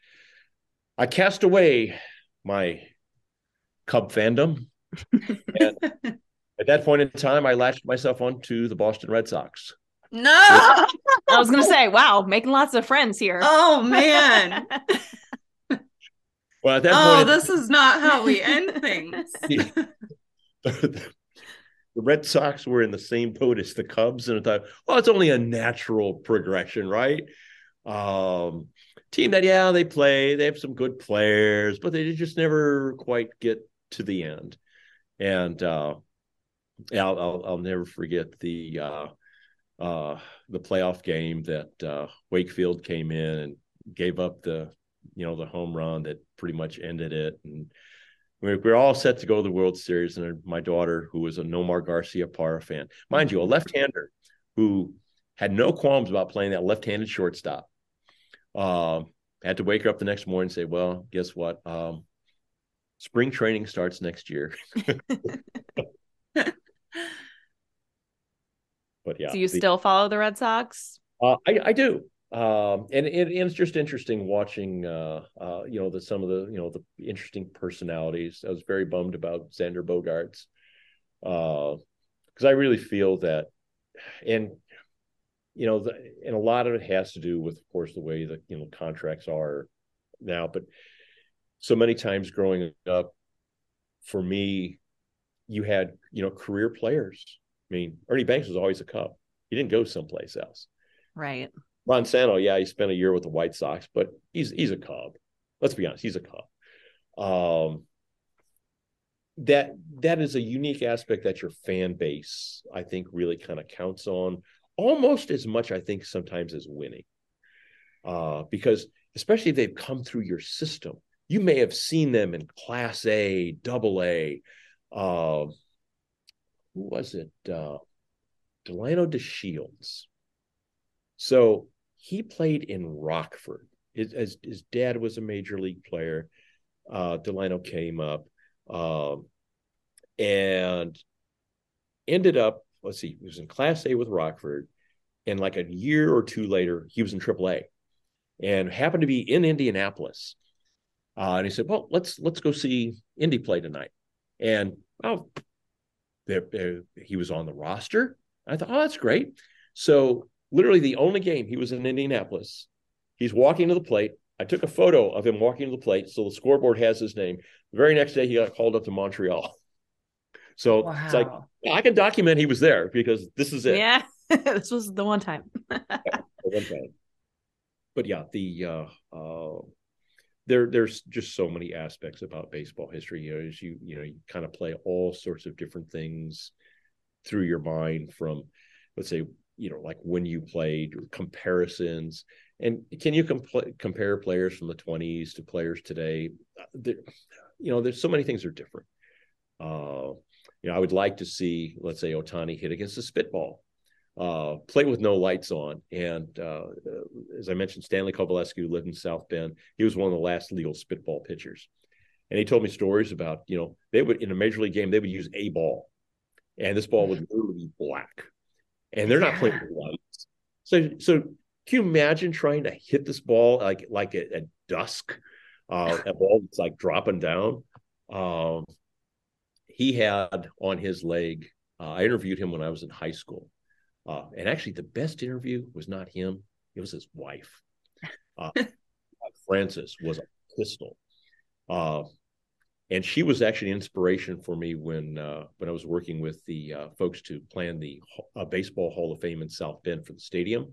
I cast away my Cub fandom. And at that point in time, I latched myself onto the Boston Red Sox. No, I was going to say, wow, making lots of friends here. Oh, man. Well, at that oh, point, this is not how we end things. The, the Red Sox were in the same boat as the Cubs, and I thought, well, it's only a natural progression, right? Um, team that, yeah, they play, they have some good players, but they just never quite get to the end. And uh, yeah, I'll, I'll, I'll never forget the uh, uh, the playoff game that uh, Wakefield came in and gave up the, you know, the home run that pretty much ended it. And we we're all set to go to the World Series. And my daughter, who was a Nomar Garcia Parra fan, mind you, a left-hander who had no qualms about playing that left-handed shortstop, uh, had to wake her up the next morning and say, well, guess what? Um, spring training starts next year. But yeah. Do you the, still follow the Red Sox? Uh, I, I do. Um, and, and, and it's just interesting watching, uh, uh, you know, the, some of the, you know, the interesting personalities. I was very bummed about Xander Bogaerts because uh, I really feel that, and, you know, the, and a lot of it has to do with, of course, the way that, you know, contracts are now. But so many times growing up, for me, you had, you know, career players. I mean, Ernie Banks was always a Cub. He didn't go someplace else. Right. Ron Santo, yeah, he spent a year with the White Sox, but he's he's a Cub. Let's be honest, he's a Cub. Um, that that is a unique aspect that your fan base, I think, really kind of counts on almost as much, I think, sometimes as winning. Uh, because especially if they've come through your system, you may have seen them in Class A, Double A. Uh, who was it? Uh, Delano DeShields. So he played in Rockford. His, his, his dad was a major league player. Uh, Delano came up um, and ended up, let's see, he was in Class A with Rockford. and like a year or two later, he was in triple A and happened to be in Indianapolis. Uh, and he said, well, let's let's go see Indy play tonight. And oh, there, there, he was on the roster. I thought, oh, that's great. So literally the only game he was in Indianapolis, he's walking to the plate. I took a photo of him walking to the plate, so the scoreboard has his name. The very next day, he got called up to Montreal. So wow. It's like, I can document he was there because this is it. Yeah, this was the one time. yeah, the one time. But yeah, the uh, uh, there there's just so many aspects about baseball history. You know, as you you know, you kind of play all sorts of different things through your mind from, let's say, you know, like when you played, comparisons. And can you comp- compare players from the twenties to players today? There, you know, there's so many things that are different. Uh, you know, I would like to see, let's say, Ohtani hit against a spitball, uh, play with no lights on. And uh, as I mentioned, Stanley Kovaleski, who lived in South Bend, he was one of the last legal spitball pitchers. And he told me stories about, you know, they would, in a major league game, they would use a ball. And this ball would literally be black. And they're not yeah. playing with lights. So, so can you imagine trying to hit this ball like like at, at dusk, uh, a ball that's like dropping down? Um, he had on his leg, uh, I interviewed him when I was in high school. Uh, and actually the best interview was not him. It was his wife. Uh, Frances was a pistol. Uh, and she was actually an inspiration for me when uh, when I was working with the uh, folks to plan the uh, Baseball Hall of Fame in South Bend for the stadium.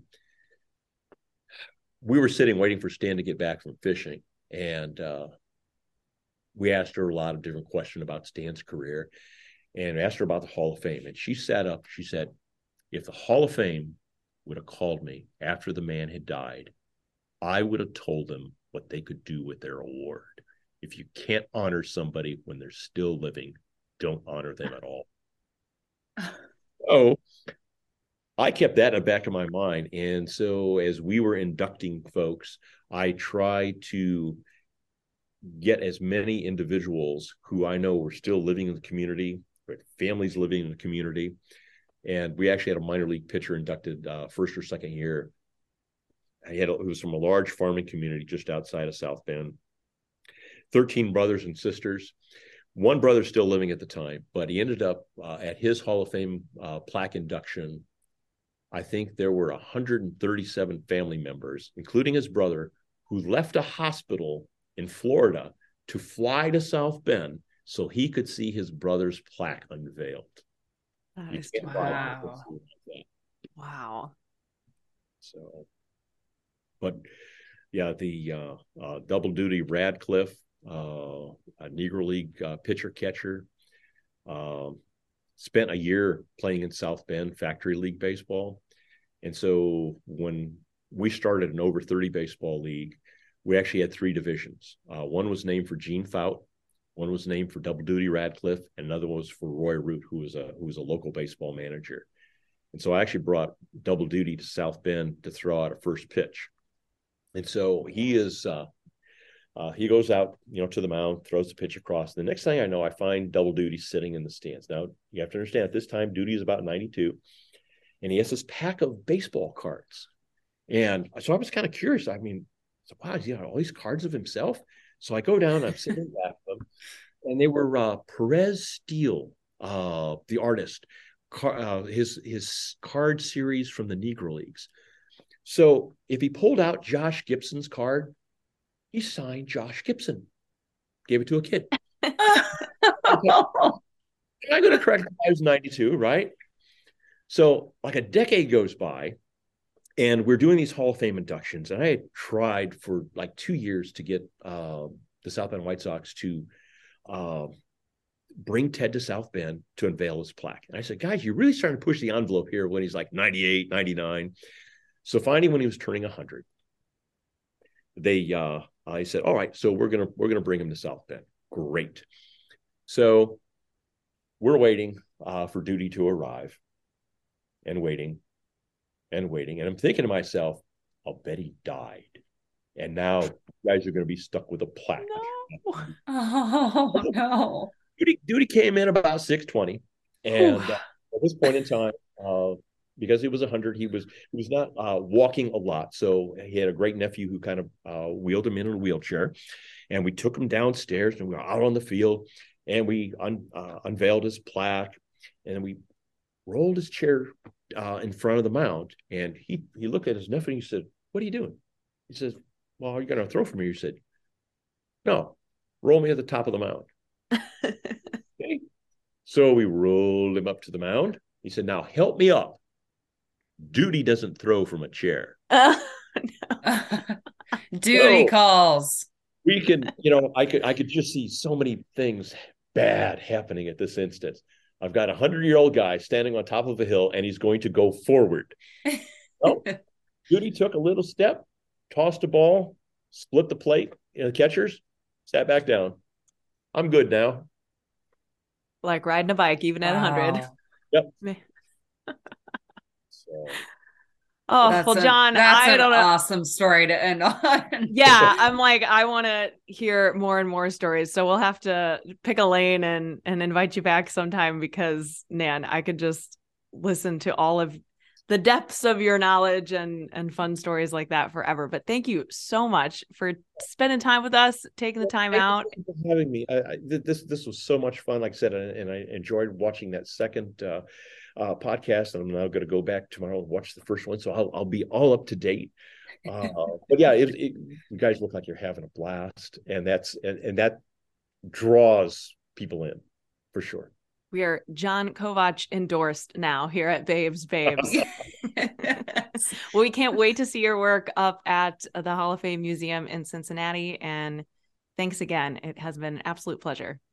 We were sitting waiting for Stan to get back from fishing, and uh, we asked her a lot of different questions about Stan's career and asked her about the Hall of Fame. And she sat up, she said, if the Hall of Fame would have called me after the man had died, I would have told them what they could do with their award. If you can't honor somebody when they're still living, don't honor them at all. So I kept that in the back of my mind. And so as we were inducting folks, I tried to get as many individuals who I know were still living in the community, families living in the community. And we actually had a minor league pitcher inducted uh, first or second year. I had a, it was from a large farming community just outside of South Bend. thirteen brothers and sisters. One brother still living at the time, but he ended up uh, at his Hall of Fame uh, plaque induction. I think there were one hundred thirty-seven family members, including his brother, who left a hospital in Florida to fly to South Bend so he could see his brother's plaque unveiled. That is wow. Like wow. So, but yeah, the uh, uh, double duty Radcliffe, uh, a Negro League uh, pitcher catcher, um, spent a year playing in South Bend Factory League baseball. And so when we started an over thirty baseball league, we actually had three divisions. Uh, one was named for Gene Fout, one was named for double duty Radcliffe, and another was for Roy Root, who was a who was a local baseball manager. And so I actually brought double duty to South Bend to throw out a first pitch. And so he is uh, uh, he goes out, you know, to the mound, throws the pitch across. The next thing I know, I find double duty sitting in the stands. Now you have to understand, at this time, Duty is about ninety-two, and he has this pack of baseball cards. And so I was kind of curious. I mean, so wow, he had all these cards of himself. So I go down, I'm sitting back them, and they were uh, Perez Steele, uh, the artist, car, uh, his his card series from the Negro Leagues. So if he pulled out Josh Gibson's card, he signed Josh Gibson, gave it to a kid. I'm going to correct him, I was ninety-two, right? So like a decade goes by, and we're doing these Hall of Fame inductions. And I had tried for like two years to get uh, the South Bend White Sox to uh, bring Ted to South Bend to unveil his plaque. And I said, guys, you're really starting to push the envelope here when he's like ninety-eight, ninety-nine. So finally, when he was turning one hundred, they, uh, I said, all right, so we're going to, we're going to bring him to South Bend. Great. So we're waiting uh, for Duty to arrive and waiting. and waiting. And I'm thinking to myself, I'll bet he died. And now you guys are going to be stuck with a plaque. No. Oh, no. Duty, Duty came in about six twenty. And uh, at this point in time, uh, because he was one hundred. He was he was not uh, walking a lot. So he had a great nephew who kind of uh, wheeled him in a wheelchair. And we took him downstairs and we were out on the field and we un, uh, unveiled his plaque and we rolled his chair uh, in front of the mound. And he he looked at his nephew and he said, "What are you doing?" He says, "Well, are you going to throw for me?" He said, "No, roll me at the top of the mound." Okay. So we rolled him up to the mound. He said, "Now help me up. Duty doesn't throw from a chair." Uh, no. Duty So, calls. We could, you know, I could, I could just see so many things bad happening at this instance. I've got a hundred-year-old guy standing on top of a hill, and he's going to go forward. Oh, Duty took a little step, tossed a ball, split the plate, you know, the catchers, sat back down. I'm good now. like riding a bike, even at Wow. one hundred. Yep. So, Oh, That's well, a- John, that's I an don't know. awesome story to end on. Yeah, I'm like, I want to hear more and more stories. So we'll have to pick a lane and and invite you back sometime because, man, I could just listen to all of the depths of your knowledge and and fun stories like that forever. But thank you so much for spending time with us, taking the time out. Thank you for having me. I, I, this this was so much fun. Like I said, and, and I enjoyed watching that second uh, uh, podcast. And I'm now going to go back tomorrow and watch the first one, so I'll I'll be all up to date. Uh, but yeah, it, it, you guys look like you're having a blast, and that's and, and that draws people in for sure. We are John Kovach endorsed now here at Babes Babes. Well, we can't wait to see your work up at the Hall of Fame Museum in Cincinnati. And thanks again. It has been an absolute pleasure.